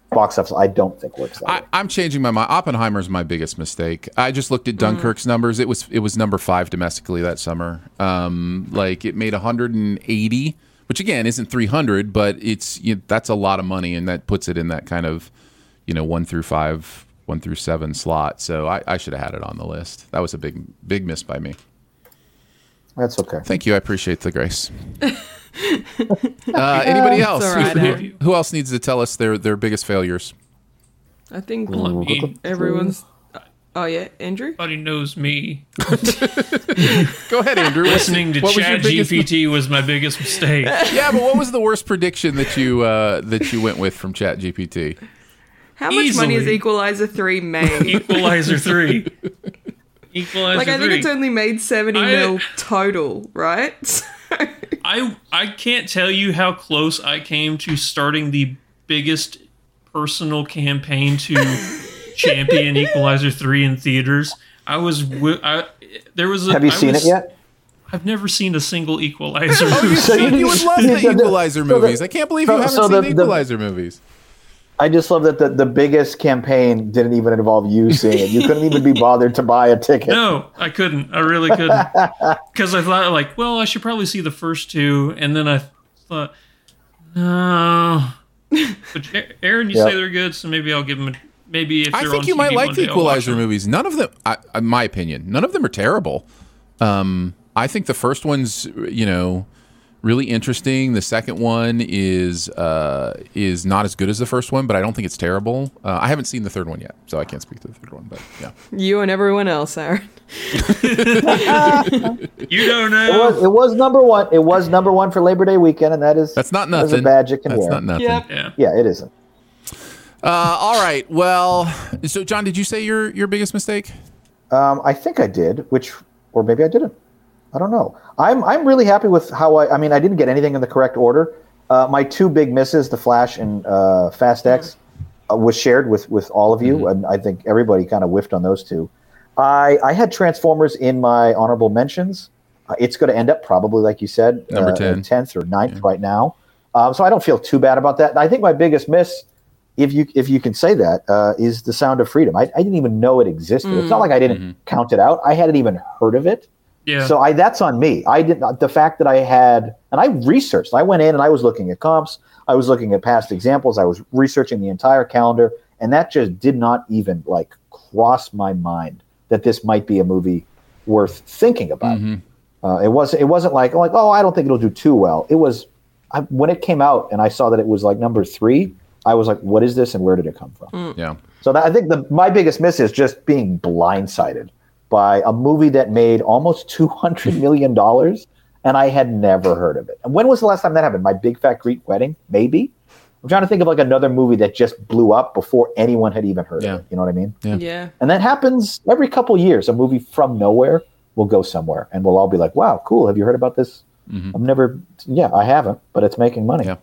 box office, I don't think works that I, way. I'm changing my mind. Oppenheimer's my biggest mistake. I just looked at Dunkirk's mm. numbers. It was it was number five domestically that summer. Um, like it made one hundred eighty, which again isn't three hundred, but it's you know, that's a lot of money, and that puts it in that kind of you know one through five, one through seven slot. So I, I should have had it on the list. That was a big big miss by me. That's okay. Thank you. I appreciate the grace. uh, anybody else? Right, who, who else needs to tell us their, their biggest failures? I think me. everyone's. Oh yeah, Andrew. Everybody knows me. Go ahead, Andrew. Listening to Chat G P T was my biggest mistake. Yeah, but what was the worst prediction that you uh, that you went with from Chat G P T? How much Easily. money has Equalizer three made? Equalizer three. Equalizer like I think three. it's only made seventy I, mil total, right? I I can't tell you how close I came to starting the biggest personal campaign to champion Equalizer three in theaters. I was I, there was a, Have you I seen was, it yet? I've never seen a single Equalizer Oh, movie. you, you, you would love the Equalizer so the, movies. I can't believe you so, haven't so seen the, the Equalizer the, movies. I just love that the, the biggest campaign didn't even involve you seeing it. You couldn't even be bothered to buy a ticket. No, I couldn't. I really couldn't. Because I thought, like, well, I should probably see the first two. And then I thought, no. But Aaron, you yep. say they're good, so maybe I'll give them a, maybe if they're I think on you T V might like one the day, I'll watch Equalizer them. movies. None of them, I, in my opinion, none of them are terrible. Um, I think the first one's, you know, really interesting. The second one is uh, is not as good as the first one, but I don't think it's terrible. Uh, I haven't seen the third one yet, so I can't speak to the third one. But yeah, you and everyone else, Aaron. You don't know. It was, it was number one. It was number one for Labor Day weekend, and that is that's not that is nothing. a badge it can That's wear. not nothing. Yep. Yeah. Yeah, it isn't. Uh, all right. Well, so John, did you say your your biggest mistake? Um, I think I did, which, or maybe I didn't. I don't know. I'm I'm really happy with how I. I mean, I didn't get anything in the correct order. Uh, my two big misses, The Flash and uh, Fast X, uh, was shared with with all of you, mm-hmm. and I think everybody kind of whiffed on those two. I I had Transformers in my honorable mentions. Uh, it's going to end up probably, like you said, number uh, ten, tenth or ninth yeah. right now. Um, so I don't feel too bad about that. And I think my biggest miss, if you if you can say that, uh, is The Sound of Freedom. I, I didn't even know it existed. Mm. It's not like I didn't mm-hmm. count it out. I hadn't even heard of it. Yeah. So I that's on me. I did not, the fact that I had, and I researched. I went in and I was looking at comps. I was looking at past examples. I was researching the entire calendar, and that just did not even like cross my mind that this might be a movie worth thinking about. Mm-hmm. Uh, it was. It wasn't like like oh, I don't think it'll do too well. It was I, when it came out and I saw that it was like number three. I was like, what is this and where did it come from? Mm. Yeah. So that, I think the my biggest miss is just being blindsided by a movie that made almost two hundred million dollars, and I had never heard of it. And when was the last time that happened? My Big Fat Greek Wedding? Maybe? I'm trying to think of like another movie that just blew up before anyone had even heard yeah. of it. You know what I mean? Yeah. yeah. And that happens every couple years. A movie from nowhere will go somewhere, and we'll all be like, wow, cool. Have you heard about this? Mm-hmm. I've never, yeah, I haven't, but it's making money. Yeah.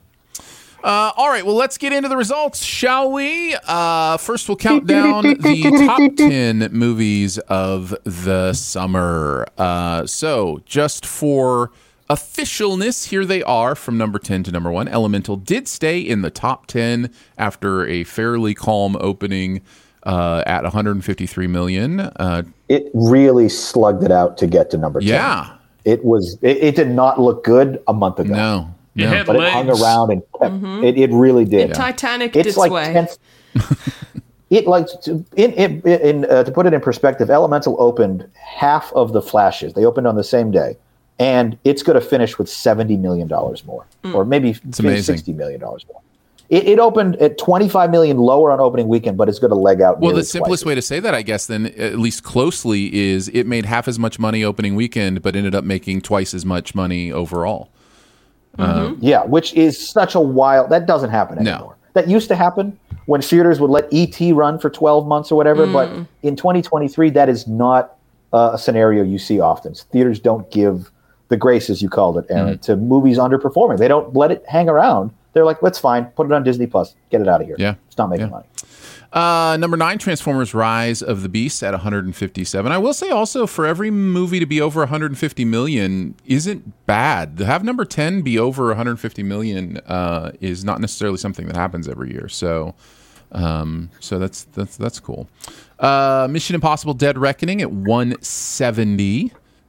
Uh, all right, well, let's get into the results, shall we? Uh, first, we'll count down the top ten movies of the summer. Uh, so, just for officialness, here they are from number ten to number one. Elemental did stay in the top ten after a fairly calm opening uh, at one hundred fifty-three million dollars. Uh, it really slugged it out to get to number ten. Yeah. It was. It, it did not look good a month ago. No. It no. had but legs. it hung around and kept, mm-hmm. it, it really did. It Titanic it's its like way. tenth, it like to, in, in, in uh, to put it in perspective, Elemental opened half of the Flashes. They opened on the same day, and it's going to finish with seventy million dollars more, mm. or maybe sixty million dollars more. It, it opened at twenty-five million dollars lower on opening weekend, but it's going to leg out. Well, the simplest way to say that, I guess, then at least closely, is it made half as much money opening weekend, but ended up making twice as much money overall. Mm-hmm. Uh, yeah, which is such a wild. That doesn't happen anymore. No. That used to happen when theaters would let E T run for twelve months or whatever. Mm. But in twenty twenty-three, that is not uh, a scenario you see often. Theaters don't give the grace, as you called it, Aaron, mm. to movies underperforming. They don't let it hang around. They're like, let's fine, put it on Disney Plus, get it out of here. Yeah, it's not making yeah. money. Uh, number nine, Transformers: Rise of the Beasts at one hundred fifty-seven. I will say also, for every movie to be over one hundred fifty million isn't bad. To have number ten be over one hundred fifty million uh, is not necessarily something that happens every year. So Um, so that's that's that's cool. Uh, Mission Impossible: Dead Reckoning at one seventy.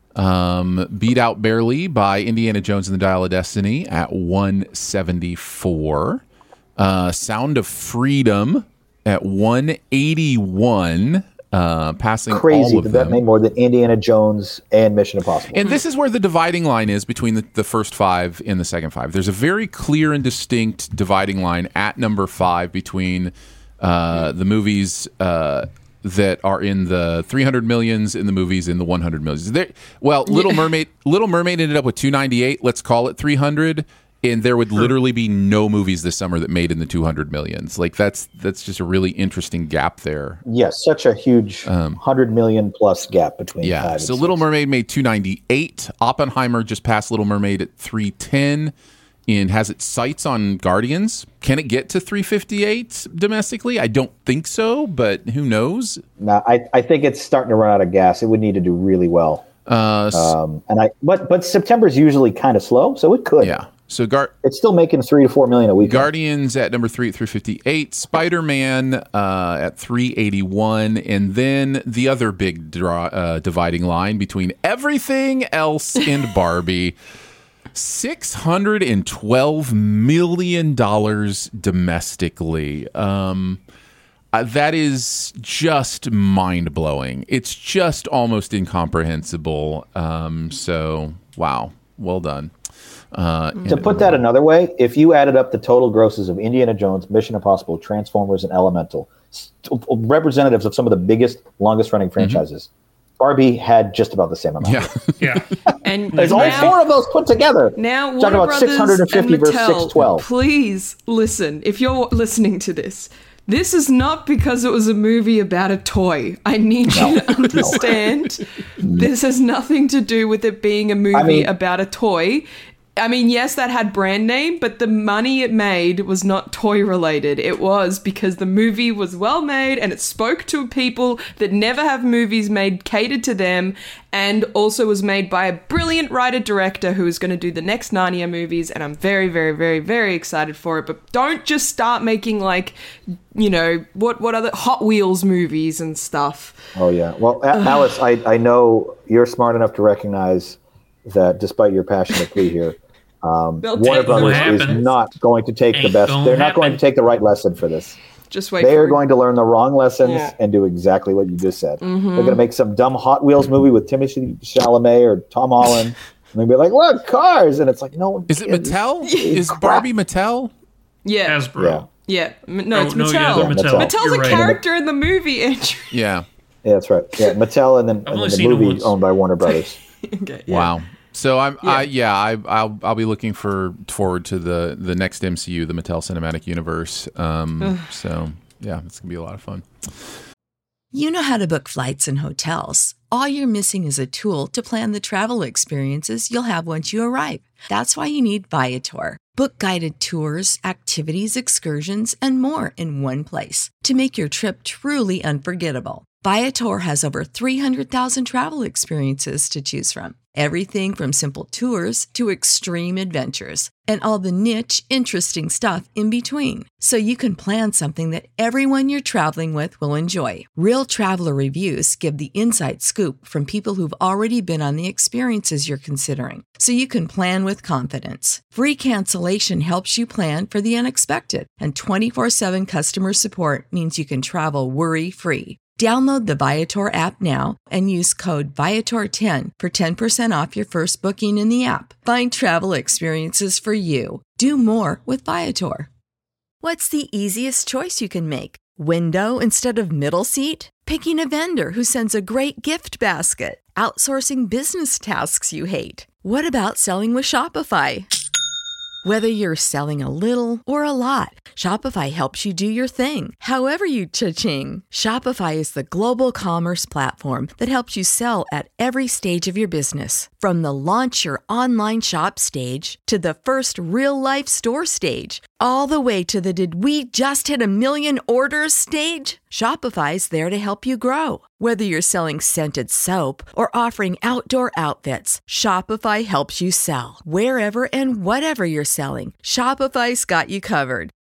Um, beat out barely by Indiana Jones and the Dial of Destiny at one seventy-four. Uh, Sound of Freedom at one eighty-one. Uh, passing Crazy all of that them. that made more than Indiana Jones and Mission Impossible. And this is where the dividing line is between the, the first five and the second five. There's a very clear and distinct dividing line at number five between uh, the movies uh, that are in the three hundred millions and the movies in the one hundred millions. There, well, Little Mermaid, Little Mermaid ended up with two ninety-eight. Let's call it three hundred. And there would literally be no movies this summer that made in the two hundred millions. Like that's that's just a really interesting gap there. Yes, such a huge um, one hundred million plus gap between yeah. five and So six. Little Mermaid made two ninety-eight. Oppenheimer just passed Little Mermaid at three ten and has its sights on Guardians. Can it get to three fifty-eight domestically? I don't think so, but who knows? No, I, I think it's starting to run out of gas. It would need to do really well. Uh, um, and I but but September's usually kind of slow, so it could. Yeah. So Gar- it's still making three to four million a week. Guardians at number three at three fifty-eight, Spider-Man uh, at three eighty-one, and then the other big draw, uh, dividing line between everything else and Barbie, six hundred twelve million dollars domestically. Um, uh, that is just mind-blowing. It's just almost incomprehensible. Um, so, wow, well done. Uh, to put that another way, if you added up the total grosses of Indiana Jones, Mission Impossible, Transformers, and Elemental, representatives of some of the biggest, longest-running franchises, mm-hmm. Barbie had just about the same amount. Yeah, yeah. And there's now, all four of those put together. Now, talking Warner about Brothers six hundred fifty and versus Mattel, six twelve. Please listen. If you're listening to this, this is not because it was a movie about a toy. I need no, you to understand. No. This has nothing to do with it being a movie I mean, about a toy. I mean, yes, that had brand name, but the money it made was not toy related. It was because the movie was well made and it spoke to people that never have movies made catered to them, and also was made by a brilliant writer-director who is going to do the next Narnia movies, and I'm very, very, very, very excited for it. But don't just start making, like, you know, what, what other Hot Wheels movies and stuff. Oh, yeah. Well, a- Alice, I, I know you're smart enough to recognize that despite your passionate plea here, Um, Warner Brothers is not going to take Ain't the best. They're not happen. going to take the right lesson for this. Just wait. They for are going to learn the wrong lessons yeah. and do exactly what you just said. Mm-hmm. They're going to make some dumb Hot Wheels movie with Timothée Chalamet or Tom Holland, and they'll be like, "Look, cars!" And it's like, no. Is it Mattel? Is Barbie Mattel? Yeah. Hasbro. Yeah. Yeah. No, it's no, Mattel. Yeah, they're Mattel. Mattel. Mattel's You're a right. character in the movie, Andrew. Yeah. Yeah, that's right. Yeah, Mattel, and then, and only then the seen it movie once. owned by Warner Brothers. Okay, yeah. Wow. So I'm, Yeah. I, yeah, I, I'll, I'll be looking for forward to the, the next M C U, the Mattel Cinematic Universe. Um, so yeah, it's gonna be a lot of fun. You know how to book flights and hotels. All you're missing is a tool to plan the travel experiences you'll have once you arrive. That's why you need Viator. Book guided tours, activities, excursions, and more in one place to make your trip truly unforgettable. Viator has over three hundred thousand travel experiences to choose from. Everything from simple tours to extreme adventures and all the niche, interesting stuff in between. So you can plan something that everyone you're traveling with will enjoy. Real traveler reviews give the inside scoop from people who've already been on the experiences you're considering. So you can plan with confidence. Free cancellation helps you plan for the unexpected. And twenty-four seven customer support means you can travel worry-free. Download the Viator app now and use code Viator ten for ten percent off your first booking in the app. Find travel experiences for you. Do more with Viator. What's the easiest choice you can make? Window instead of middle seat? Picking a vendor who sends a great gift basket? Outsourcing business tasks you hate? What about selling with Shopify? Whether you're selling a little or a lot, Shopify helps you do your thing, however you cha-ching. Shopify is the global commerce platform that helps you sell at every stage of your business. From the launch your online shop stage to the first real-life store stage, all the way to the did we just hit a million orders stage? Shopify's there to help you grow. Whether you're selling scented soap or offering outdoor outfits, Shopify helps you sell. Wherever and whatever you're selling, Shopify's got you covered.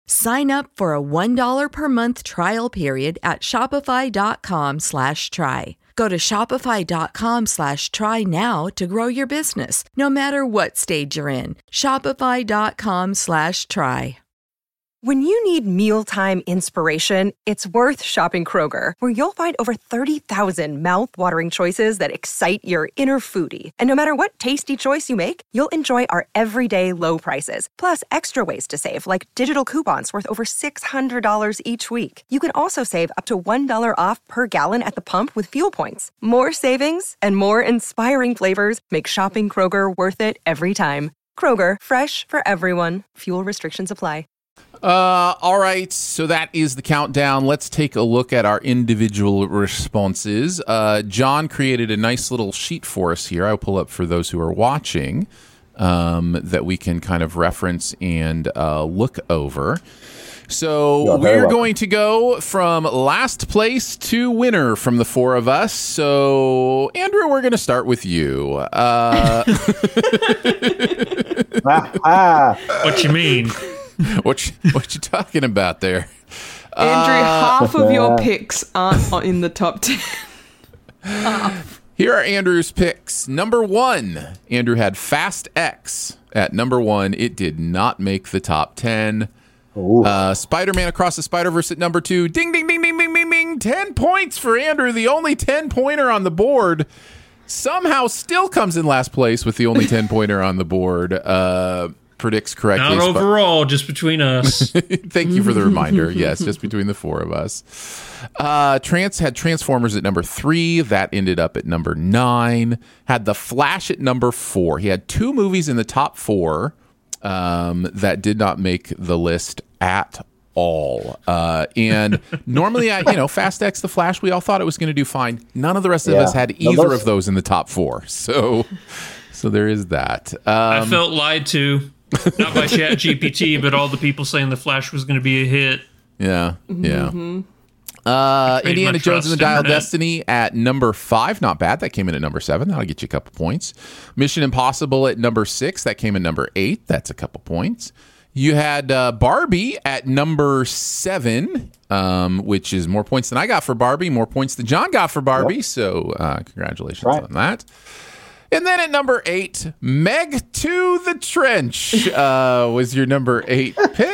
Sign up for a one dollar per month trial period at shopify.com slash try. Go to shopify.com slash try now to grow your business, no matter what stage you're in. Shopify.com slash try. When you need mealtime inspiration, it's worth shopping Kroger, where you'll find over thirty thousand mouth-watering choices that excite your inner foodie. And no matter what tasty choice you make, you'll enjoy our everyday low prices, plus extra ways to save, like digital coupons worth over six hundred dollars each week. You can also save up to one dollar off per gallon at the pump with fuel points. More savings and more inspiring flavors make shopping Kroger worth it every time. Kroger, fresh for everyone. Fuel restrictions apply. Uh, all right, so that is the countdown. Let's take a look at our individual responses. Uh, John created a nice little sheet for us here. I'll pull up for those who are watching um, that we can kind of reference and uh, look over. So You're very we're welcome. going to go from last place to winner from the four of us. So, Andrew, we're going to start with you. Uh, ah, ah. What you mean? what you, what you talking about there? Andrew, Uh, half of your picks aren't on- in the top ten. Here are Andrew's picks. Number one, Andrew had Fast X at number one. It did not make the top ten. Uh, Spider-Man Across the Spider-Verse at number two. Ding, ding, ding, ding, ding, ding, ding. ten points for Andrew, the only ten-pointer on the board. Somehow still comes in last place with the only ten-pointer on the board. Uh, predicts correctly. Not overall, just between us. Thank you for the reminder. Yes, just between the four of us. Uh, Trans had Transformers at number three. That ended up at number nine. Had The Flash at number four. He had two movies in the top four um, that did not make the list at all. Uh, and normally, I, you know, Fast X, The Flash, we all thought it was going to do fine. None of the rest of Yeah. us had No, either those- of those in the top four. So, so there is that. Um, I felt lied to. Not by Chat G P T, but all the people saying The Flash was going to be a hit. Yeah, yeah. Uh, Betrayed Indiana my Jones and the trust, Dial of internet. Destiny at number five. Not bad. That came in at number seven. That'll get you a couple points. Mission Impossible at number six. That came in number eight. That's a couple points. You had uh, Barbie at number seven, um, which is more points than I got for Barbie, more points than John got for Barbie. Yep. So uh, congratulations Right. on that. And then at number eight, Meg to the Trench uh, was your number eight pick.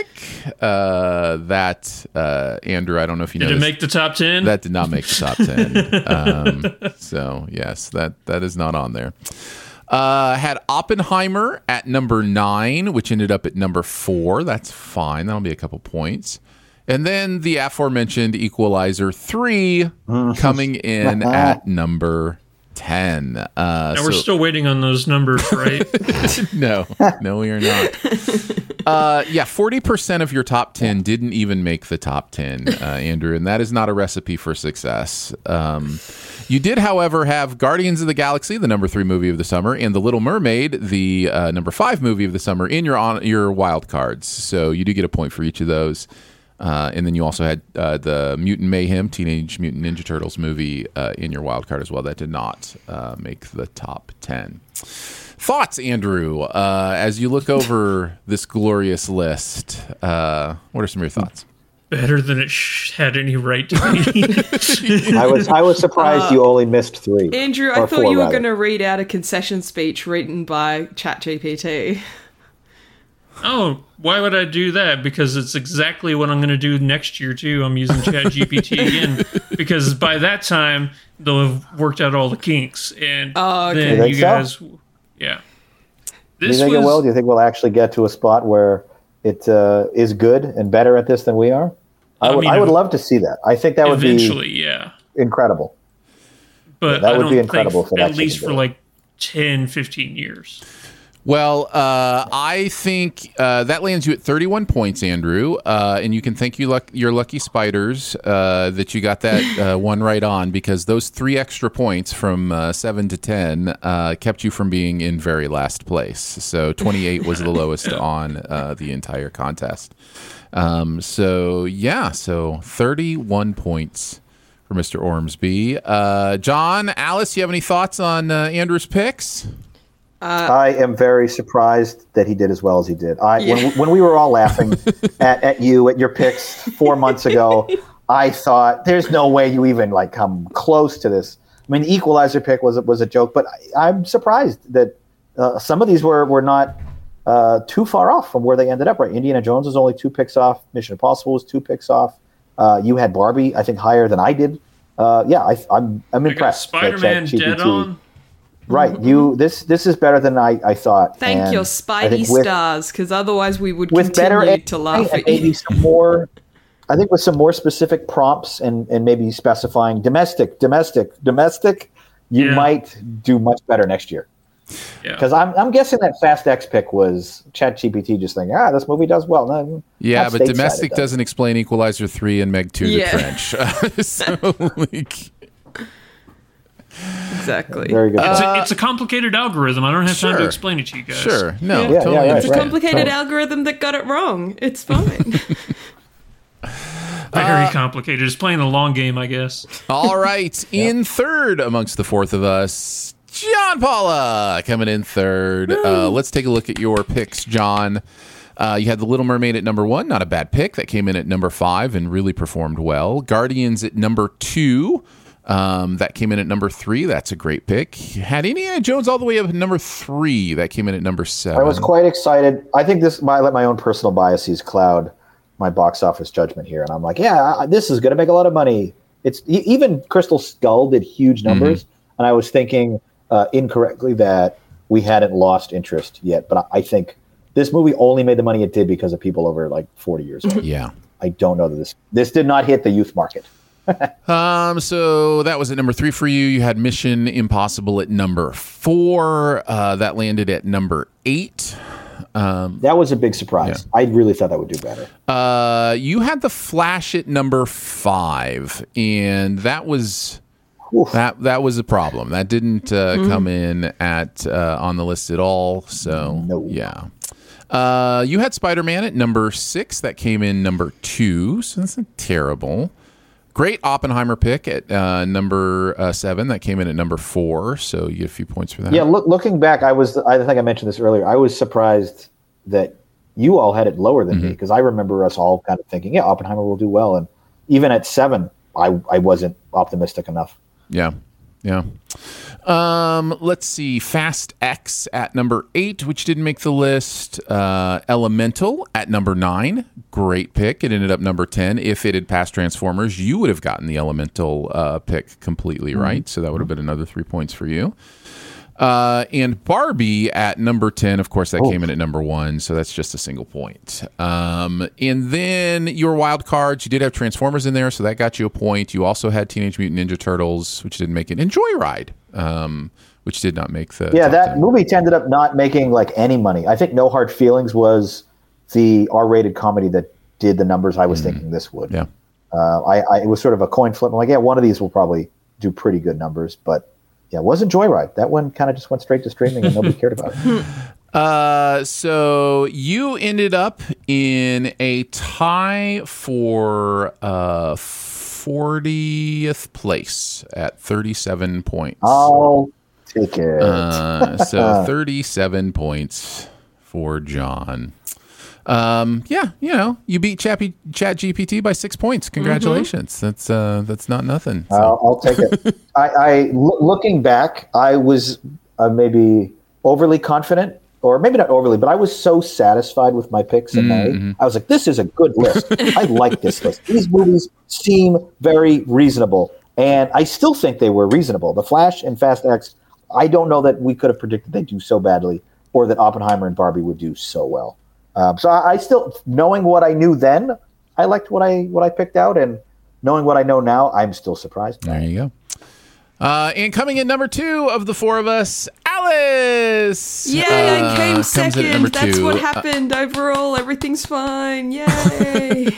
Uh, that, uh, Andrew, I don't know if you know. Did it make the top ten? That did not make the top ten. Um, so, yes, that, that is not on there. Uh, had Oppenheimer at number nine, which ended up at number four. That's fine. That'll be a couple points. And then the aforementioned Equalizer three coming in at number ten. Uh, and we're so- still waiting on those numbers, right? no, no, we are not. Uh, yeah, forty percent of your top ten didn't even make the top ten, uh, Andrew, and that is not a recipe for success. Um, you did, however, have Guardians of the Galaxy, the number three movie of the summer, and The Little Mermaid, the uh, number five movie of the summer, in your on your wild cards. So you do get a point for each of those. Uh, and then you also had uh, the Mutant Mayhem, Teenage Mutant Ninja Turtles movie uh, in your wild card as well. That did not uh, make the top ten. Thoughts, Andrew, uh, as you look over this glorious list? Uh, what are some of your thoughts? Better than it sh- had any right to be. I was I was surprised you only missed three. Andrew, I Or thought four, you were rather. going to read out a concession speech written by ChatGPT. Oh, why would I do that? Because it's exactly what I'm going to do next year, too. I'm using Chat G P T again. Because by that time, they'll have worked out all the kinks. And Oh, okay. then You think you so? guys... Yeah. Do you This think was... it will? Do you think we'll actually get to a spot where it uh, is good and better at this than we are? I I would mean, I would ev- love to see that. I think that would Eventually, yeah. be incredible. But that I would don't be incredible think if it at actually least did for it. like ten, fifteen years. Well, uh, I think uh, that lands you at thirty-one points, Andrew, uh, and you can thank you luck- your lucky spiders uh, that you got that uh, one right on, because those three extra points from uh, seven to ten uh, kept you from being in very last place. So twenty-eight was the lowest on uh, the entire contest. Um, so yeah, so thirty-one points for Mister Ormsby. Uh, John, Alice, you have any thoughts on uh, Andrew's picks? I am very surprised that he did as well as he did. I yeah. when, when we were all laughing at, at you at your picks four months ago, I thought there's no way you even like come close to this. I mean, the Equalizer pick was was a joke, but I, I'm surprised that uh, some of these were were not uh, too far off from where they ended up. Right, Indiana Jones was only two picks off. Mission Impossible was two picks off. Uh, you had Barbie, I think, higher than I did. Uh, yeah, I, I'm I'm impressed. Spider-Man dead on. Right, mm-hmm. you this this is better than I, I thought. Thank and your Spidey with, stars, because otherwise we would with continue better to laugh at maybe you. Some more, I think with some more specific prompts and, and maybe specifying domestic, domestic, domestic, you yeah. might do much better next year. Because yeah. I'm I'm guessing that Fast X pick was ChatGPT just thinking, ah, this movie does well. No, yeah, but domestic does. doesn't explain Equalizer three and Meg two, yeah. The Trench. so, like... Exactly. Very good. It's a, it's a complicated algorithm. I don't have time sure. to explain it to you guys. Sure. No, yeah. totally. Yeah, yeah, right, it's a right. complicated Right. algorithm that got it wrong. It's fine. Very uh, complicated. It's playing the long game, I guess. All right. yeah. In third amongst the fourth of us, John Paula coming in third. Uh, let's take a look at your picks, John. Uh, you had The Little Mermaid at number one. Not a bad pick. That came in at number five and really performed well. Guardians at number two. Um, that came in at number three. That's a great pick. Had Indiana Jones all the way up at number three. That came in at number seven. I was quite excited. I think this might let my own personal biases cloud my box office judgment here. And I'm like, yeah, this is going to make a lot of money. It's even Crystal Skull did huge numbers. Mm-hmm. And I was thinking uh, incorrectly that we hadn't lost interest yet. But I think this movie only made the money it did because of people over like forty years old. Yeah. I don't know that this, this did not hit the youth market. um, so that was at number three for you. You had Mission Impossible at number four. Uh, that landed at number eight. Um, that was a big surprise. Yeah. I really thought that would do better. Uh, you had The Flash at number five, and that was Oof. that that was a problem. That didn't uh, mm-hmm. come in at uh, on the list at all. So no. yeah. Uh, you had Spider-Man at number six. That came in number two. So that's not terrible. Great Oppenheimer pick at uh, number uh, seven. That came in at number four, so you get a few points for that. Yeah, look, looking back, I was I think I mentioned this earlier. I was surprised that you all had it lower than mm-hmm. me, because I remember us all kind of thinking, yeah, Oppenheimer will do well. And even at seven, I, I wasn't optimistic enough. Yeah, yeah. Um, let's see. Fast X at number eight, which didn't make the list. Uh, Elemental at number nine. Great pick. It ended up number ten. If it had passed Transformers, you would have gotten the Elemental uh, pick completely mm-hmm. right. So that would have been another three points for you. Uh, and Barbie at number ten. Of course, that oh. came in at number one. So that's just a single point. Um, and then your wild cards, you did have Transformers in there. So that got you a point. You also had Teenage Mutant Ninja Turtles, which didn't make it. And Joyride. Um, which did not make the yeah that ten. Movie ended up not making like any money. I think No Hard Feelings was the R-rated comedy that did the numbers I was mm. thinking this would. Yeah, uh, I, I it was sort of a coin flip. I'm like, yeah, one of these will probably do pretty good numbers, but yeah, it wasn't Joyride. That one kind of just went straight to streaming and nobody cared about it. Uh, so you ended up in a tie for uh fortieth place at thirty-seven points. I'll take it. Uh, so thirty-seven points for John. Um, yeah, you know, you beat Chappy, Chat G P T by six points. Congratulations. Mm-hmm. That's uh, that's not nothing. So. I'll, I'll take it. I, I l- looking back, I was uh, maybe overly confident. Or maybe not overly, but I was so satisfied with my picks in mm-hmm. May. I was like, this is a good list. I like this list. These movies seem very reasonable. And I still think they were reasonable. The Flash and Fast X, I don't know that we could have predicted they'd do so badly or that Oppenheimer and Barbie would do so well. Um, so I, I still, knowing what I knew then, I liked what I what I picked out. And knowing what I know now, I'm still surprised. There you go. Uh, and coming in number two of the four of us, Alice. Yay, uh, I came second. That's two. What happened. Uh, Overall, everything's fine. Yay.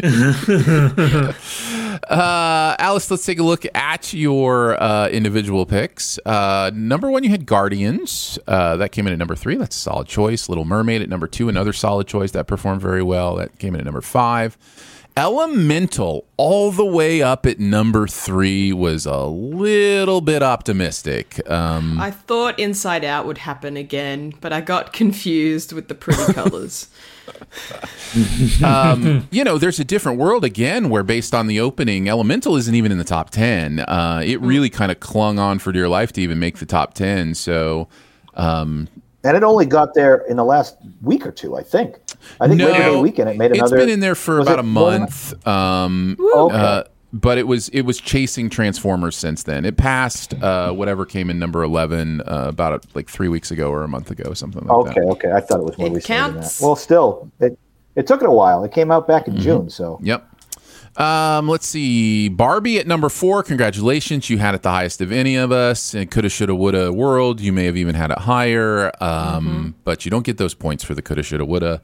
uh, Alice, let's take a look at your uh, individual picks. Uh, number one, you had Guardians. Uh, that came in at number three. That's a solid choice. Little Mermaid at number two, another solid choice. That performed very well. That came in at number five. Elemental, all the way up at number three, was a little bit optimistic. Um, I thought Inside Out would happen again, but I got confused with the pretty colors. um, you know, there's a different world again where, based on the opening, Elemental isn't even in the top ten. Uh, it really kind of clung on for dear life to even make the top ten. So, um, and it only got there in the last week or two, I think. I think no, Labor Day weekend it made another. It's been in there for about a month. Um, okay. uh, but it was it was chasing Transformers since then. It passed uh, whatever came in number eleven uh, about like three weeks ago or a month ago, something like okay, that. Okay, okay. I thought it was more It recent than counts. that. Well, still, it it took it a while. It came out back in Mm-hmm. June, so. Yep. Um, let's see. Barbie at number four. Congratulations. You had it the highest of any of us. And coulda, shoulda, woulda world. You may have even had it higher. Um, Mm-hmm. But you don't get those points for the coulda, shoulda, woulda.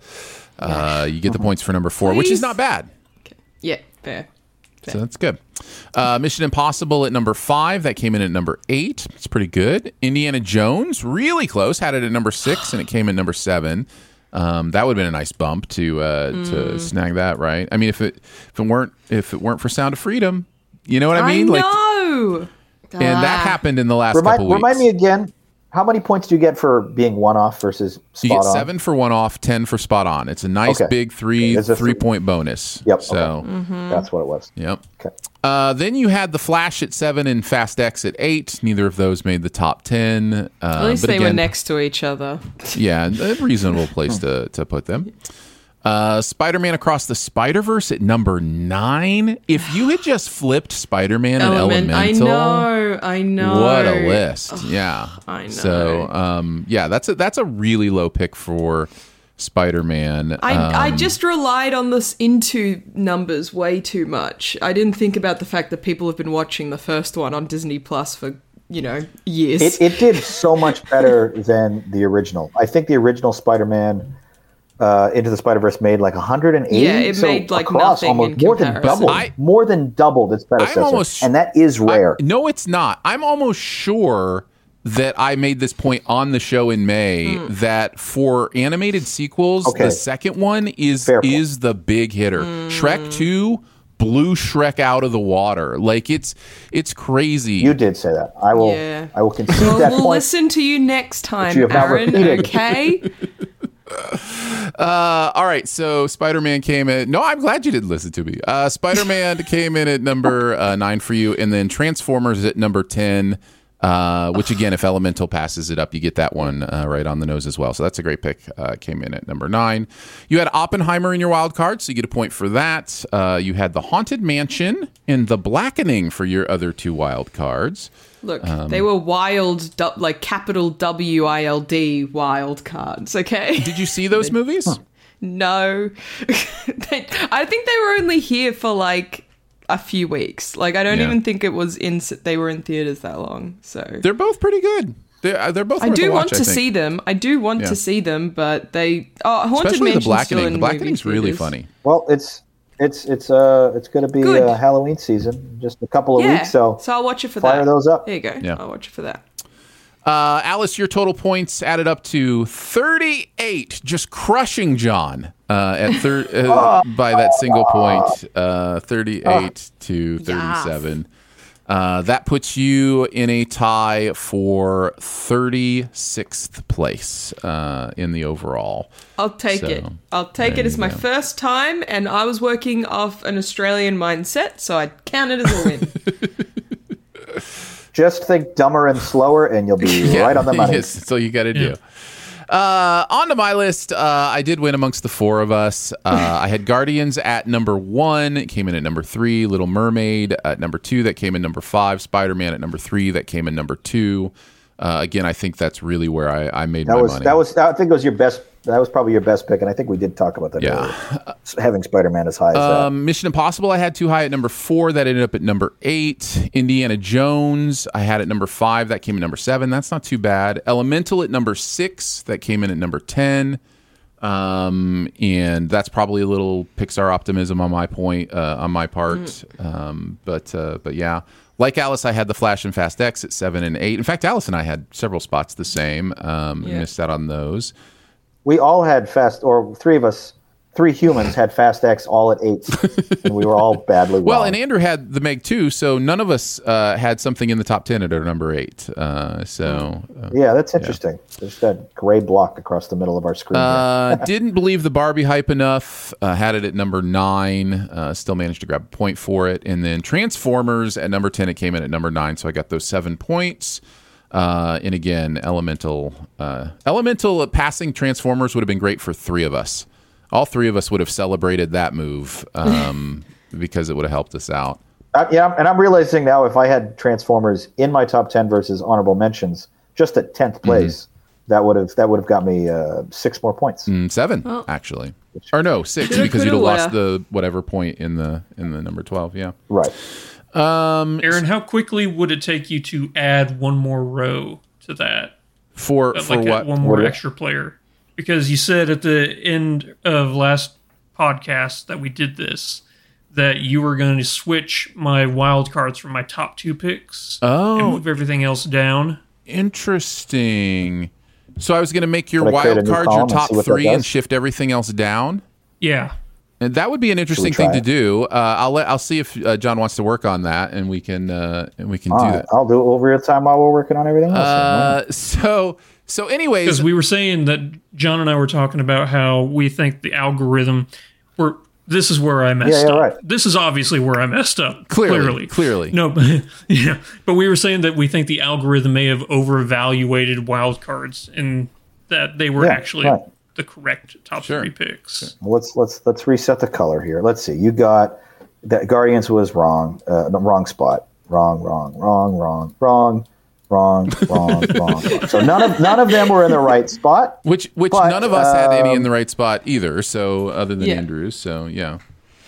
Uh, you get the points for number four, which is Please. not bad. Yeah, fair. fair. So that's good. Uh, Mission Impossible at number five. That came in at number eight. It's pretty good. Indiana Jones, really close. Had it at number six, and it came in number seven. Um, that would have been a nice bump to uh, Mm. to snag that, right? I mean, if it if it weren't if it weren't for Sound of Freedom, you know what I mean? I Like, know. and that Ah. happened in the last Remind, couple weeks. remind me again, how many points do you get for being one off versus spot You get on? seven for one off, ten for spot on. It's a nice Okay. big three Okay, it's a three three. point bonus. Yep, So. okay. Mm-hmm. That's what it was. Yep. Okay. Uh, then you had the Flash at seven and Fast X at eight. Neither of those made the top ten. Uh, At least but they were again, next to each other. Yeah, a reasonable place to, to put them. Uh, Spider-Man Across the Spider-Verse at number nine. If you had just flipped Spider-Man and Element. I Elemental, know. I know. what a list! Yeah, I know. So, um, yeah, that's a that's a really low pick for Spider-Man. I, I Um, just relied on this into numbers way too much. I didn't think about the fact that people have been watching the first one on Disney Plus for, you know, years. It, it did so much better than the original. I think the original Spider-Man uh, Into the Spider-Verse made like one hundred eighty. Yeah, it so made, like, across nothing almost in more than comparison. doubled. I- more than doubled its predecessor, almost- and that is rare. I- no, it's not. I'm almost sure that I made this point on the show in May Hmm. that for animated sequels, Okay. the second one is Fair point. is the big hitter. Hmm. Shrek two blew Shrek out of the water. Like it's it's crazy. You did say that. I will. Yeah. I will concede well, that we'll point. listen to you next time, you have now Aaron. repeated. Okay. Uh, all right, so Spider-Man came in. No, I'm glad you didn't listen to me. Uh, Spider-Man came in at number uh, nine for you, and then Transformers at number ten. Uh, which again, if Elemental passes it up, you get that one uh, right on the nose as well. So that's a great pick. Uh, came in at number nine. You had Oppenheimer in your wild card, so you get a point for that. Uh, you had the Haunted Mansion and the Blackening for your other two wild cards. Look, Um, they were wild, du- like capital W I L D wild cards, okay? Did you see those movies? No. They- I think they were only here for like a few weeks. Like, I don't Yeah. even think it was in, they were in theaters that long, so. They're both pretty good. They're, they're both. I worth do a watch, want I to think. see them. I do want Yeah. to see them, but they. Oh, Haunted Especially the Mansion's still Blackening. in The Blackening's movie really theaters. funny. Well, it's it's it's uh it's going to be Good. uh, Halloween season, just a couple of Yeah, weeks. So, I'll watch it for fire that. those up. There you go. Yeah. I'll watch it for that. Uh, Alice, your total points added up to thirty-eight, just crushing John uh, at thir- uh, by that single point, uh, thirty-eight to thirty-seven. Uh, that puts you in a tie for thirty-sixth place uh, in the overall. I'll take So, it. I'll take there it. It's you my go. first time, and I was working off an Australian mindset, so I'd count it as a win. just think dumber and slower, and you'll be right on the money. Yes, that's all you got to do. Uh, on to my list. Uh, I did win amongst the four of us. Uh, I had Guardians at number one. It came in at number three. Little Mermaid at number two. That came in number five. Spider-Man at number three. That came in number two. Uh, again, I think that's really where I, I made That my was money. that was I think it was your best. That was probably your best pick, and I think we did talk about that. Yeah. earlier. Having Spider-Man as high as that. Um, Mission Impossible, I had too high at number four. That ended up at number eight. Indiana Jones, I had at number five. That came in number seven. That's not too bad. Elemental at number six. That came in at number ten. Um, and that's probably a little Pixar optimism on my point, uh, on my part. Um, but uh, but yeah, like Alice, I had the Flash and Fast X at seven and eight. In fact, Alice and I had several spots the same. Um, Yeah. Missed out on those. We all had fast, or three of us, three humans had Fast X all at eights, and we were all badly Well, wrong. and Andrew had the Meg too, so none of us uh, had something in the top ten at our number eight. Uh, so uh, yeah, that's interesting. There's that gray block across the middle of our screen. uh, didn't believe the Barbie hype enough. Uh, had it at number nine. Uh, still managed to grab a point for it, and then Transformers at number ten. It came in at number nine, so I got those seven points. Uh, and again, Elemental, uh, Elemental passing Transformers would have been great for three of us. All three of us would have celebrated that move um, because it would have helped us out. Uh, yeah, and I'm realizing now if I had Transformers in my top ten versus honorable mentions, just at tenth place, mm-hmm. that would have that would have got me uh, six more points. Mm, seven, oh. actually, or no, six Coulda, because you'd have coulda, lost the whatever point in the in the number twelve. Yeah, right. Um, Aaron, how quickly would it take you to add one more row to that? for Uh, for like what? A, one more What? extra player? Because you said at the end of last podcast that we did this, that you were going to switch my wild cards from my top two picks Oh. and move everything else down. Interesting. So I was going to make your Should I create a wild new cards your column and top see what that three and does? shift everything else down. Yeah. And that would be an interesting try thing to it? do. Uh, I'll let I'll see if uh, John wants to work on that, and we can uh, and we can All do right, that. I'll do it over real time while we're working on everything else. Uh, so so, anyways, Because we were saying that John and I were talking about how we think the algorithm, were this is where I messed Yeah, yeah, up. right. This is obviously where I messed up. Clearly, clearly. No, but yeah, but we were saying that we think the algorithm may have overvaluated wild cards and that they were Yeah, actually right. the correct top Sure. three picks. let's let's let's reset the color here. Let's see. You got that Guardians was wrong, uh, the wrong spot. Wrong, wrong, wrong, wrong, wrong, wrong, wrong, wrong. So none of none of them were in the right spot. which which But, none of us had any in um, the right spot either. So other than Yeah. Andrews, so yeah.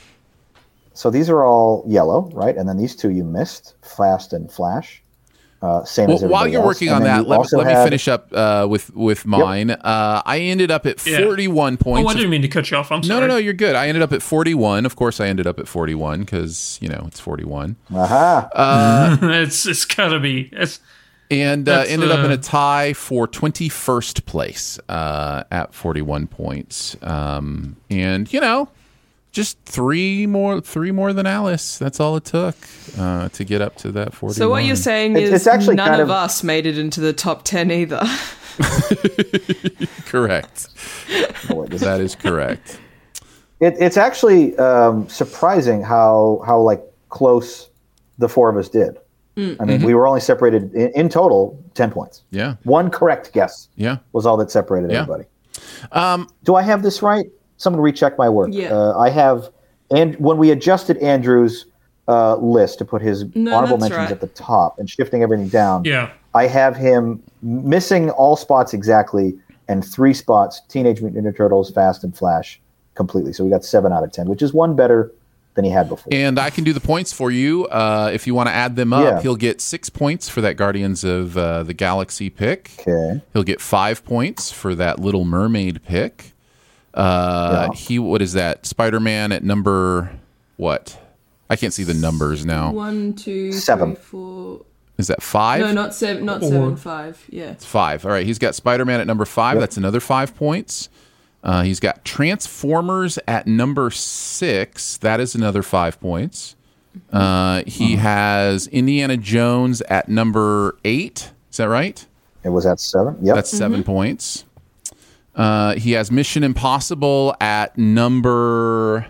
So these are all yellow, right? And then these two you missed, Fast and Flash. Uh, same Well, as while everybody you're else. working And on then that, you let, also let me had- finish up uh, with with mine. Uh, I ended up at Yeah. forty-one Oh, points. I didn't mean to cut you off. I'm no, sorry. no, no, you're good. I ended up at forty-one. Of course, I ended up at forty-one because you know it's forty-one, Aha. it's it's gotta be. It's and uh, That's, ended up in uh, a tie for twenty-first place uh, at forty-one points. Um, and you know, just three more, three more than Alice. That's all it took uh, to get up to that forty-one. So what you're saying It's- is it's actually none kind of of- us made it into the top ten either. Correct. Boy, this- That is correct. It, it's actually um, surprising how how like close the four of us did. I mean, we were only separated in, in total ten points. Yeah. One correct guess Yeah. was all that separated Yeah. everybody. Um, Do I have this right? Someone recheck my work. Yeah. Uh, I have, and when we adjusted Andrew's uh, list to put his No, honorable that's mentions right. at the top and shifting everything down, yeah. I have him missing all spots exactly and three spots: Teenage Mutant Ninja Turtles, Fast and Flash, completely. So we got seven out of ten, which is one better than he had before. And I can do the points for you. Uh, if you want to add them up, Yeah. he'll get six points for that Guardians of uh, the Galaxy pick. Okay. He'll get five points for that Little Mermaid pick. Uh, Yeah. He what is that? Spider-Man at number what? I can't see the numbers now. One, two, Seven. three, four. Is that five? No, not seven. Not Four. seven. Five. Yeah. It's five. All right. He's got Spider-Man at number five. That's another five points. Uh, he's got Transformers at number six. That is another five points. Uh, he has Indiana Jones at number eight. Is that right? It was at seven. Yep. That's 7 points. Uh, he has Mission Impossible at number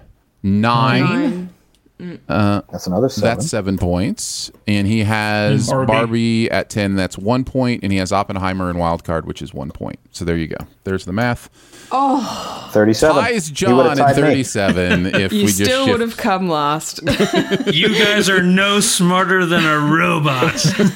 nine. Nine. That's another seven. That's seven points. And he has And Barbie. Barbie. at ten. That's one point. And he has Oppenheimer and Wildcard, which is one point. So there you go. There's the math. thirty-seven. Ties He John would've at tied me. thirty-seven if You we just still shift. would have come last. You guys are no smarter than a robot.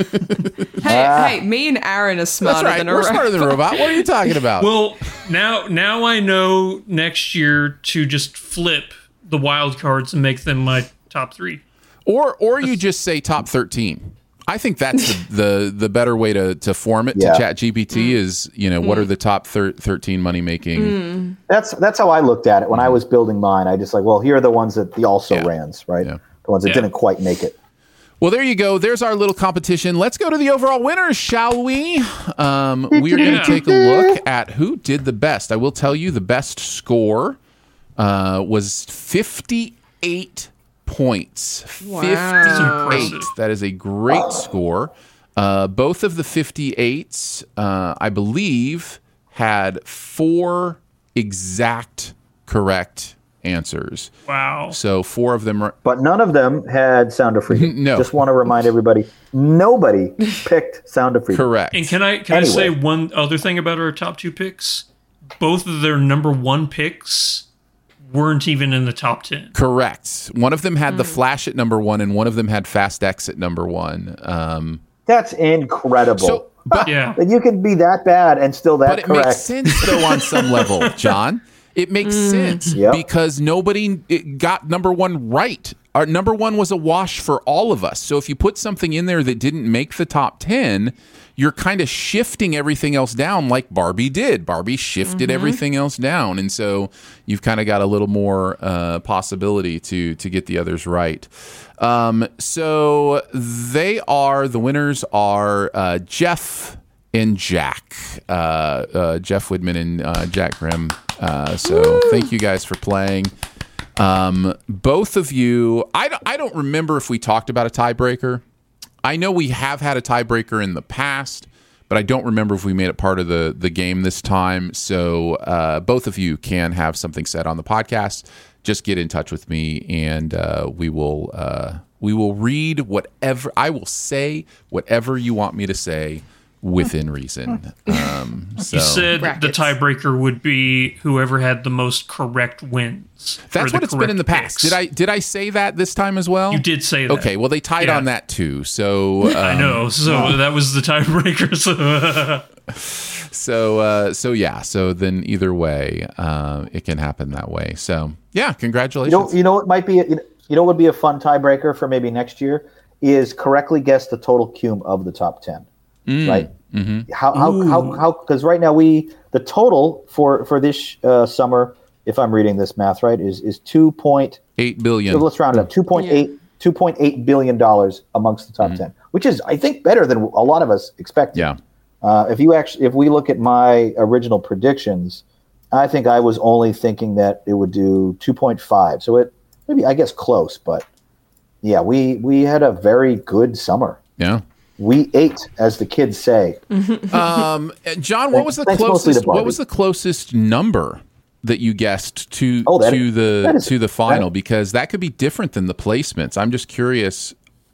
hey, Ah. hey, me and Aaron are smarter That's right. than a We're robot. smarter than a robot. What are you talking about? Well, now now I know next year to just flip the wild cards and make them my top three. or or you just say top thirteen. I think that's the, the, the better way to, to form it Yeah. to Chat G P T is, you know, what are the top thir- thirteen money making? That's that's how I looked at it when I was building mine. I just like, well, here are the ones that the also Yeah. rans, right? Yeah. The ones that Yeah. didn't quite make it. Well, there you go. There's our little competition. Let's go to the overall winners, shall we? Um, we are going to Yeah. take a look at who did the best. I will tell you the best score uh, was fifty-eight points. Wow. fifty-eight. That is a great score. Uh, both of the fifty-eights, uh, I believe, had four exact correct answers. Wow. So four of them are... But none of them had Sound of Freedom. No. Just want to remind everybody, nobody picked Sound of Freedom. Correct. And can I can Anyway. I say one other thing about our top two picks? Both of their number one picks weren't even in the top ten. Correct. One of them had The Flash at number one, and one of them had Fast X at number one. Um, That's incredible. so, but, Yeah. that you can be that bad and still that but it correct. makes sense, though, on some level, John. It makes sense Yep. because nobody it got number one right. Our number one was a wash for all of us. So if you put something in there that didn't make the top ten, you're kind of shifting everything else down like Barbie did. Barbie shifted everything else down. And so you've kind of got a little more uh, possibility to to get the others right. Um, so they are, the winners are uh, Jeff and Jack. Uh, uh, Jeff Widman and uh, Jack Grimm. Uh, so thank you guys for playing. Um, both of you, I don't, I don't remember if we talked about a tiebreaker. I know we have had a tiebreaker in the past, but I don't remember if we made it part of the, the game this time. So uh, both of you can have something said on the podcast. Just get in touch with me, and uh, we will uh, we will read whatever I will say, whatever you want me to say within reason. Um, so You said Brackets. the tiebreaker would be whoever had the most correct wins. that's or what it's been in the correct past. picks. Did I did I say that this time as well? You did say that. Okay, well they tied Yeah. on that too. So um, I know. So that was the tiebreaker. So So, uh, so yeah. So then, either way, uh, it can happen that way. So, yeah. Congratulations. You know, you know what might be, a, you know what would be a fun tiebreaker for maybe next year is correctly guess the total cum of the top ten. Right? Mm-hmm. How how how how? Because right now we the total for for this uh, summer, if I'm reading this math right, is is two point. Eight billion. So let's round it up. two point eight two point eight billion dollars amongst the top ten, which is I think better than a lot of us expected. Yeah. Uh, if you actually, if we look at my original predictions, I think I was only thinking that it would do two point five. So it maybe I guess close, but yeah, we we had a very good summer. Yeah. We ate, as the kids say. Um, John, what was the Thanks mostly to closest? What Barbie. was the closest number that you guessed to Oh, that to is- the that is- to the final? that- Because that could be different than the placements. I'm just curious.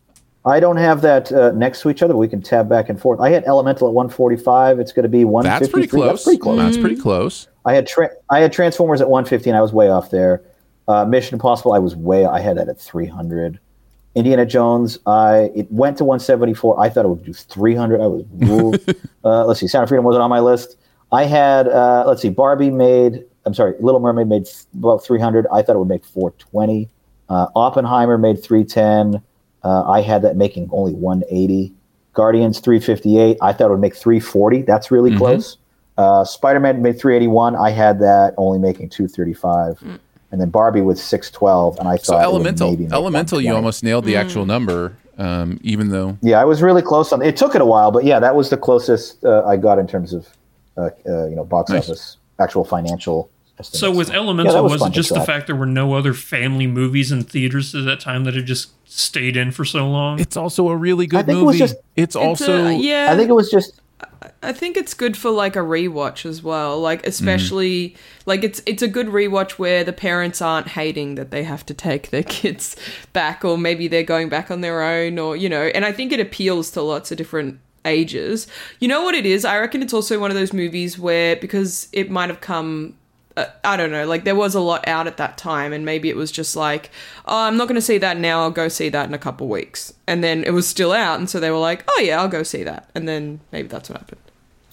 I don't have that uh, next to each other. But we can tab back and forth. I had Elemental at one forty-five. It's going to be one That's fifty-three. pretty close. That's pretty close. That's pretty close. I had tra- I had Transformers at one fifteen. I was way off there. Uh, Mission Impossible, I was way. I had that at three hundred. Indiana Jones, I it went to one seventy-four. I thought it would do three hundred. I was ruled. uh, let's see, Sound of Freedom wasn't on my list. I had uh, let's see, Barbie made. I'm sorry, Little Mermaid made f- about three hundred. I thought it would make four twenty. Uh, Oppenheimer made three ten. Uh, I had that making only one eighty. Guardians three fifty-eight. I thought it would make three forty. That's really Mm-hmm. close. Uh, Spider-Man made three eighty-one. I had that only making two thirty-five. Mm. And then Barbie with six twelve. And I So thought elemental, it would maybe make elemental, you one twenty. almost nailed the actual number, um, even though. Yeah, I was really close on it. Took it a while, but yeah, that was the closest uh, I got in terms of uh, uh, you know box Nice. office, actual financial estimates. So with Yeah, Elemental, that was was, fun it to just the track. fact there were no other family movies in theaters at that time that had just stayed in for so long? It's also a really good think it movie. was just- it's It's also a- yeah. I think it was just I think it's good for like a rewatch as well. Like especially Mm-hmm. like it's it's a good rewatch where the parents aren't hating that they have to take their kids back, or maybe they're going back on their own, or you know. And I think it appeals to lots of different ages. You know what it is? I reckon it's also one of those movies where because it might have come. Uh, I don't know, like there was a lot out at that time, and maybe it was just like, oh, I'm not going to see that now, I'll go see that in a couple weeks. And then it was still out, and so they were like, oh yeah, I'll go see that. And then maybe that's what happened.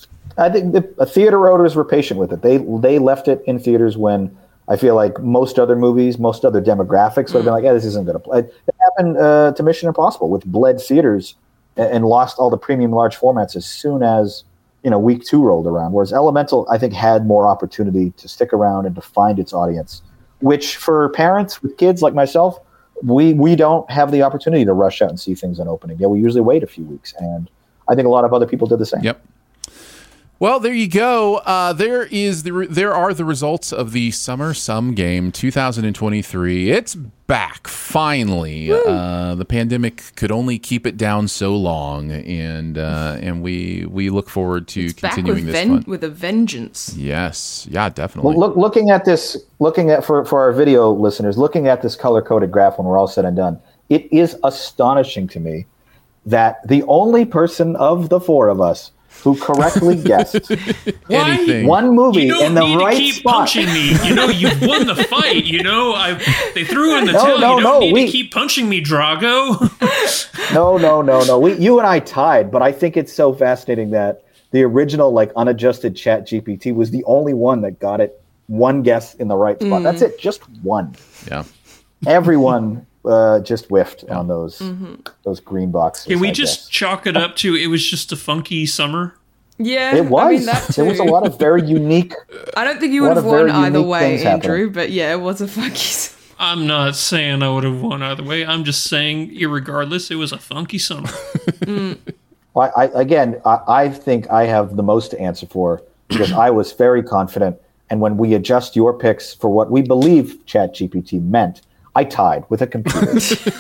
I think the uh, theater owners were patient with it. They they left it in theaters when I feel like most other movies, most other demographics would have been like, yeah, this isn't going to play. It happened uh, to Mission Impossible with bled theaters and, and lost all the premium large formats as soon as you know week two rolled around. Whereas Elemental, I think, had more opportunity to stick around and to find its audience, which for parents with kids like myself, we we don't have the opportunity to rush out and see things on opening. Yeah, we usually wait a few weeks, and I think a lot of other people did the same. Yep. Well, there you go. Uh, there is the re- there are the results of the Summer Sum Game twenty twenty-three. It's back finally. Uh, the pandemic could only keep it down so long, and uh, and we we look forward to It's continuing back with, this ven- fun. with a vengeance. Yes, yeah, definitely. Well, look, looking at this, looking at for for our video listeners, looking at this color coded graph when we're all said and done, it is astonishing to me that the only person of the four of us who correctly guessed Anything. one movie You don't in the need right to keep spot. punching me. You know, you've won the fight. You know, I they threw in the No, tail. no, you don't no, need we- to keep punching me, Drago. No, no, no, no. We, you and I tied, but I think it's so fascinating that the original, like, unadjusted Chat G P T was the only one that got it one guess in the right spot. That's it, just one. Yeah. Everyone uh, just whiffed on those those green boxes. Can we I just guess. chalk it up to it was just a funky summer? Yeah, It was. I mean, that There was a too. lot of very unique. I don't think you lot would have of very won either unique way, things happening. Andrew. But yeah, it was a funky. I'm not saying I would have won either way. I'm just saying, irregardless, it was a funky summer. I, I again, I, I think I have the most to answer for because I was very confident. And when we adjust your picks for what we believe Chat G P T meant, I tied with a computer.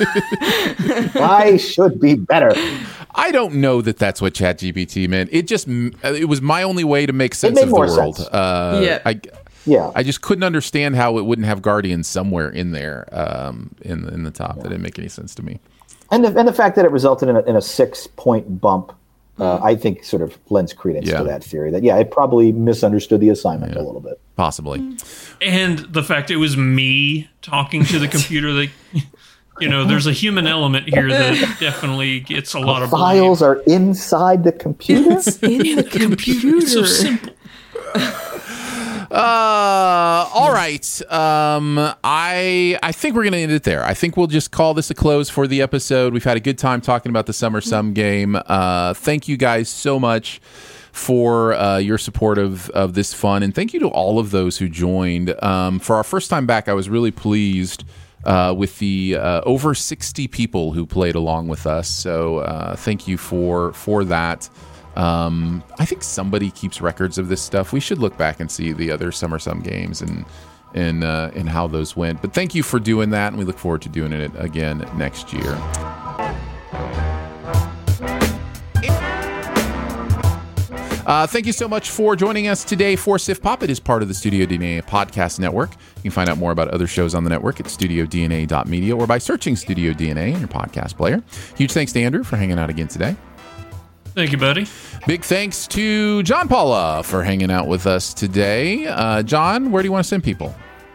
I should be better. I don't know that that's what ChatGPT meant. It just it was my only way to make sense made of the more world. sense. Uh, Yeah. I, Yeah. I just couldn't understand how it wouldn't have Guardians somewhere in there, um, in in the top. That didn't make any sense to me. And the, and the fact that it resulted in a, in a six point bump, uh, I think sort of lends credence Yeah. to that theory that, yeah, it probably misunderstood the assignment a little bit. Possibly. And the fact it was me talking to the computer, that, you know, there's a human element here that definitely gets a lot of blame. Files are inside the computer? In the computer. It's so simple. Uh, all right. Um, I I think we're gonna end it there. I think we'll just call this a close for the episode. We've had a good time talking about the Summer Sum Game. Uh, thank you guys so much for uh, your support of of this fun, and thank you to all of those who joined. Um, for our first time back, I was really pleased uh, with the uh, over sixty people who played along with us. So uh, thank you for for that. Um, I think somebody keeps records of this stuff. We should look back and see the other Summer Sum games and and uh, and how those went. But thank you for doing that, and we look forward to doing it again next year. Uh, thank you so much for joining us today for Sif Pop. It is part of the Studio D N A podcast network. You can find out more about other shows on the network at studio d n a dot media or by searching Studio D N A in your podcast player. Huge thanks to Andrew for hanging out again today. Thank you, buddy. Big thanks to John Paula for hanging out with us today. Uh, John, where do you want to send people?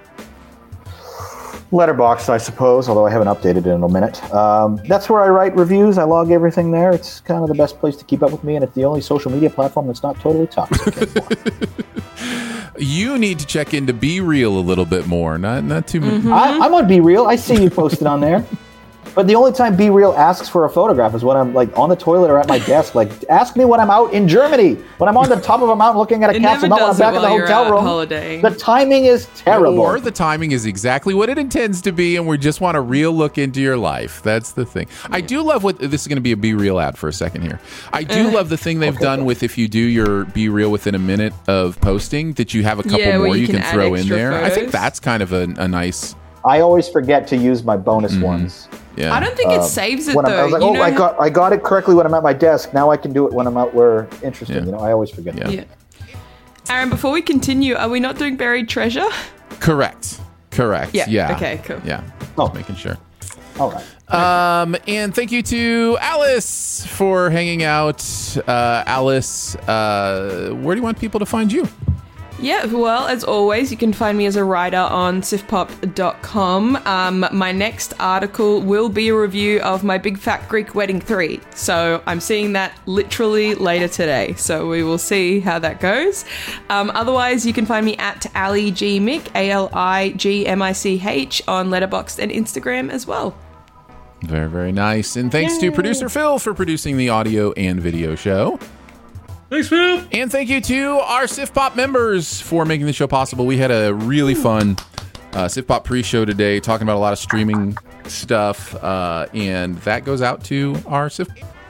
Letterboxd, I suppose, although I haven't updated it in a minute. Um, that's where I write reviews. I log everything there. It's kind of the best place to keep up with me, and it's the only social media platform that's not totally toxic anymore. You need to check into Be Real a little bit more. Not not too much. I, I'm on Be Real. I see you posted on there. But the only time Be Real asks for a photograph is when I'm like on the toilet or at my desk. Like, ask me when I'm out in Germany, when I'm on the top of a mountain looking at a It castle, never not when I'm does it back in the while you're hotel out room. holidaying. The timing is terrible. Or the timing is exactly what it intends to be, and we just want a real look into your life. That's the thing. I do love what this is going to be a Be Real ad for a second here. I do love the thing they've done with if you do your Be Real within a minute of posting, that you have a couple Yeah, where more you you can can, add throw in extra there. I think photos. that's kind of a, a nice. I always forget to use my bonus ones. Yeah. I don't think it saves it When I'm, though. I was like, You oh, know I how- got I got it correctly when I'm at my desk. Now I can do it when I'm out where interesting. Yeah. You know, I always forget. Yeah. that. Yeah. Aaron, before we continue, are we not doing buried treasure? Correct. Correct. Yeah. Yeah. Okay, cool. Yeah. Oh. Just making sure. All right. Um, and thank you to Alice for hanging out. Uh, Alice, uh, where do you want people to find you? Yeah, well, as always, you can find me as a writer on sif pop dot com. Um, my next article will be a review of my Big Fat Greek Wedding three. So I'm seeing that literally later today. So we will see how that goes. Um, otherwise, you can find me at Ali G Mick, A L I G M I C H, on Letterboxd and Instagram as well. Very, very nice. And thanks to producer Phil for producing the audio and video show. Thanks, Phil. And thank you to our Sif Pop members for making the show possible. We had a really fun uh, Sif Pop pre-show today, talking about a lot of streaming stuff, uh, and that goes out to our Sif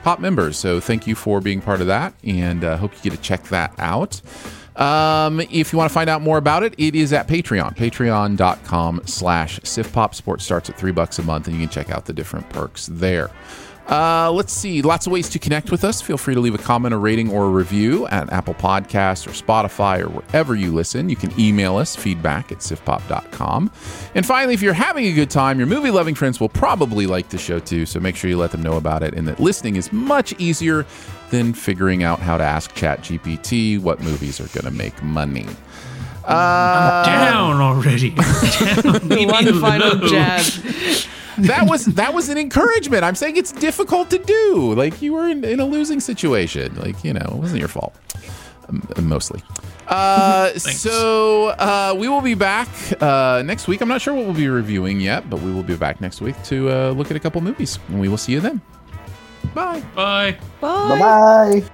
Pop members. So thank you for being part of that, and uh, hope you get to check that out. Um, if you want to find out more about it, it is at Patreon, patreon.com slash SifPop. Support starts at three bucks a month, and you can check out the different perks there. Uh, let's see. Lots of ways to connect with us. Feel free to leave a comment, a rating, or a review at Apple Podcasts or Spotify or wherever you listen. You can email us, feedback at sifpop dot com. And finally, if you're having a good time, your movie-loving friends will probably like the show too, so make sure you let them know about it, and that listening is much easier than figuring out how to ask ChatGPT what movies are going to make money. Uh, Down already. Down. Leave me One final alone. jab. that was that was an encouragement. I'm saying it's difficult to do. Like, you were in, in a losing situation. Like, you know, it wasn't your fault. Um, mostly. Uh, so uh, we will be back uh, next week. I'm not sure what we'll be reviewing yet, but we will be back next week to uh, look at a couple movies, and we will see you then. Bye. Bye. Bye. Bye-bye.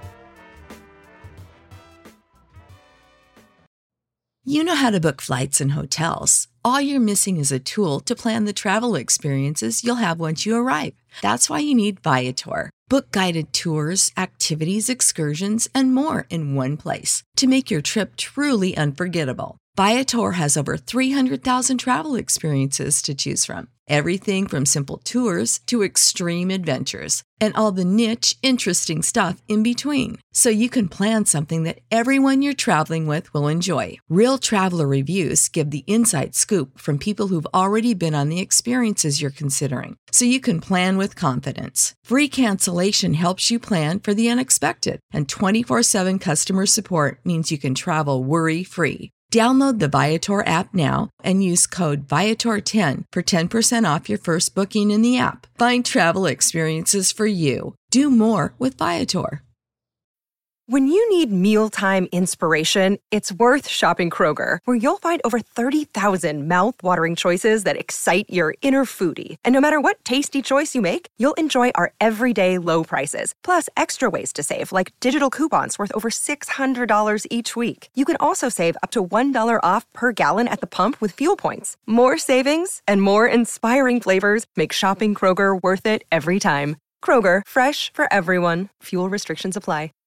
You know how to book flights and hotels. All you're missing is a tool to plan the travel experiences you'll have once you arrive. That's why you need Viator. Book guided tours, activities, excursions, and more in one place to make your trip truly unforgettable. Viator has over three hundred thousand travel experiences to choose from. Everything from simple tours to extreme adventures and all the niche, interesting stuff in between. So you can plan something that everyone you're traveling with will enjoy. Real traveler reviews give the inside scoop from people who've already been on the experiences you're considering. So you can plan with confidence. Free cancellation helps you plan for the unexpected. And twenty-four seven customer support means you can travel worry-free. Download the Viator app now and use code Viator ten for ten percent off your first booking in the app. Find travel experiences for you. Do more with Viator. When you need mealtime inspiration, it's worth shopping Kroger, where you'll find over thirty thousand mouth-watering choices that excite your inner foodie. And no matter what tasty choice you make, you'll enjoy our everyday low prices, plus extra ways to save, like digital coupons worth over six hundred dollars each week. You can also save up to one dollar off per gallon at the pump with fuel points. More savings and more inspiring flavors make shopping Kroger worth it every time. Kroger, fresh for everyone. Fuel restrictions apply.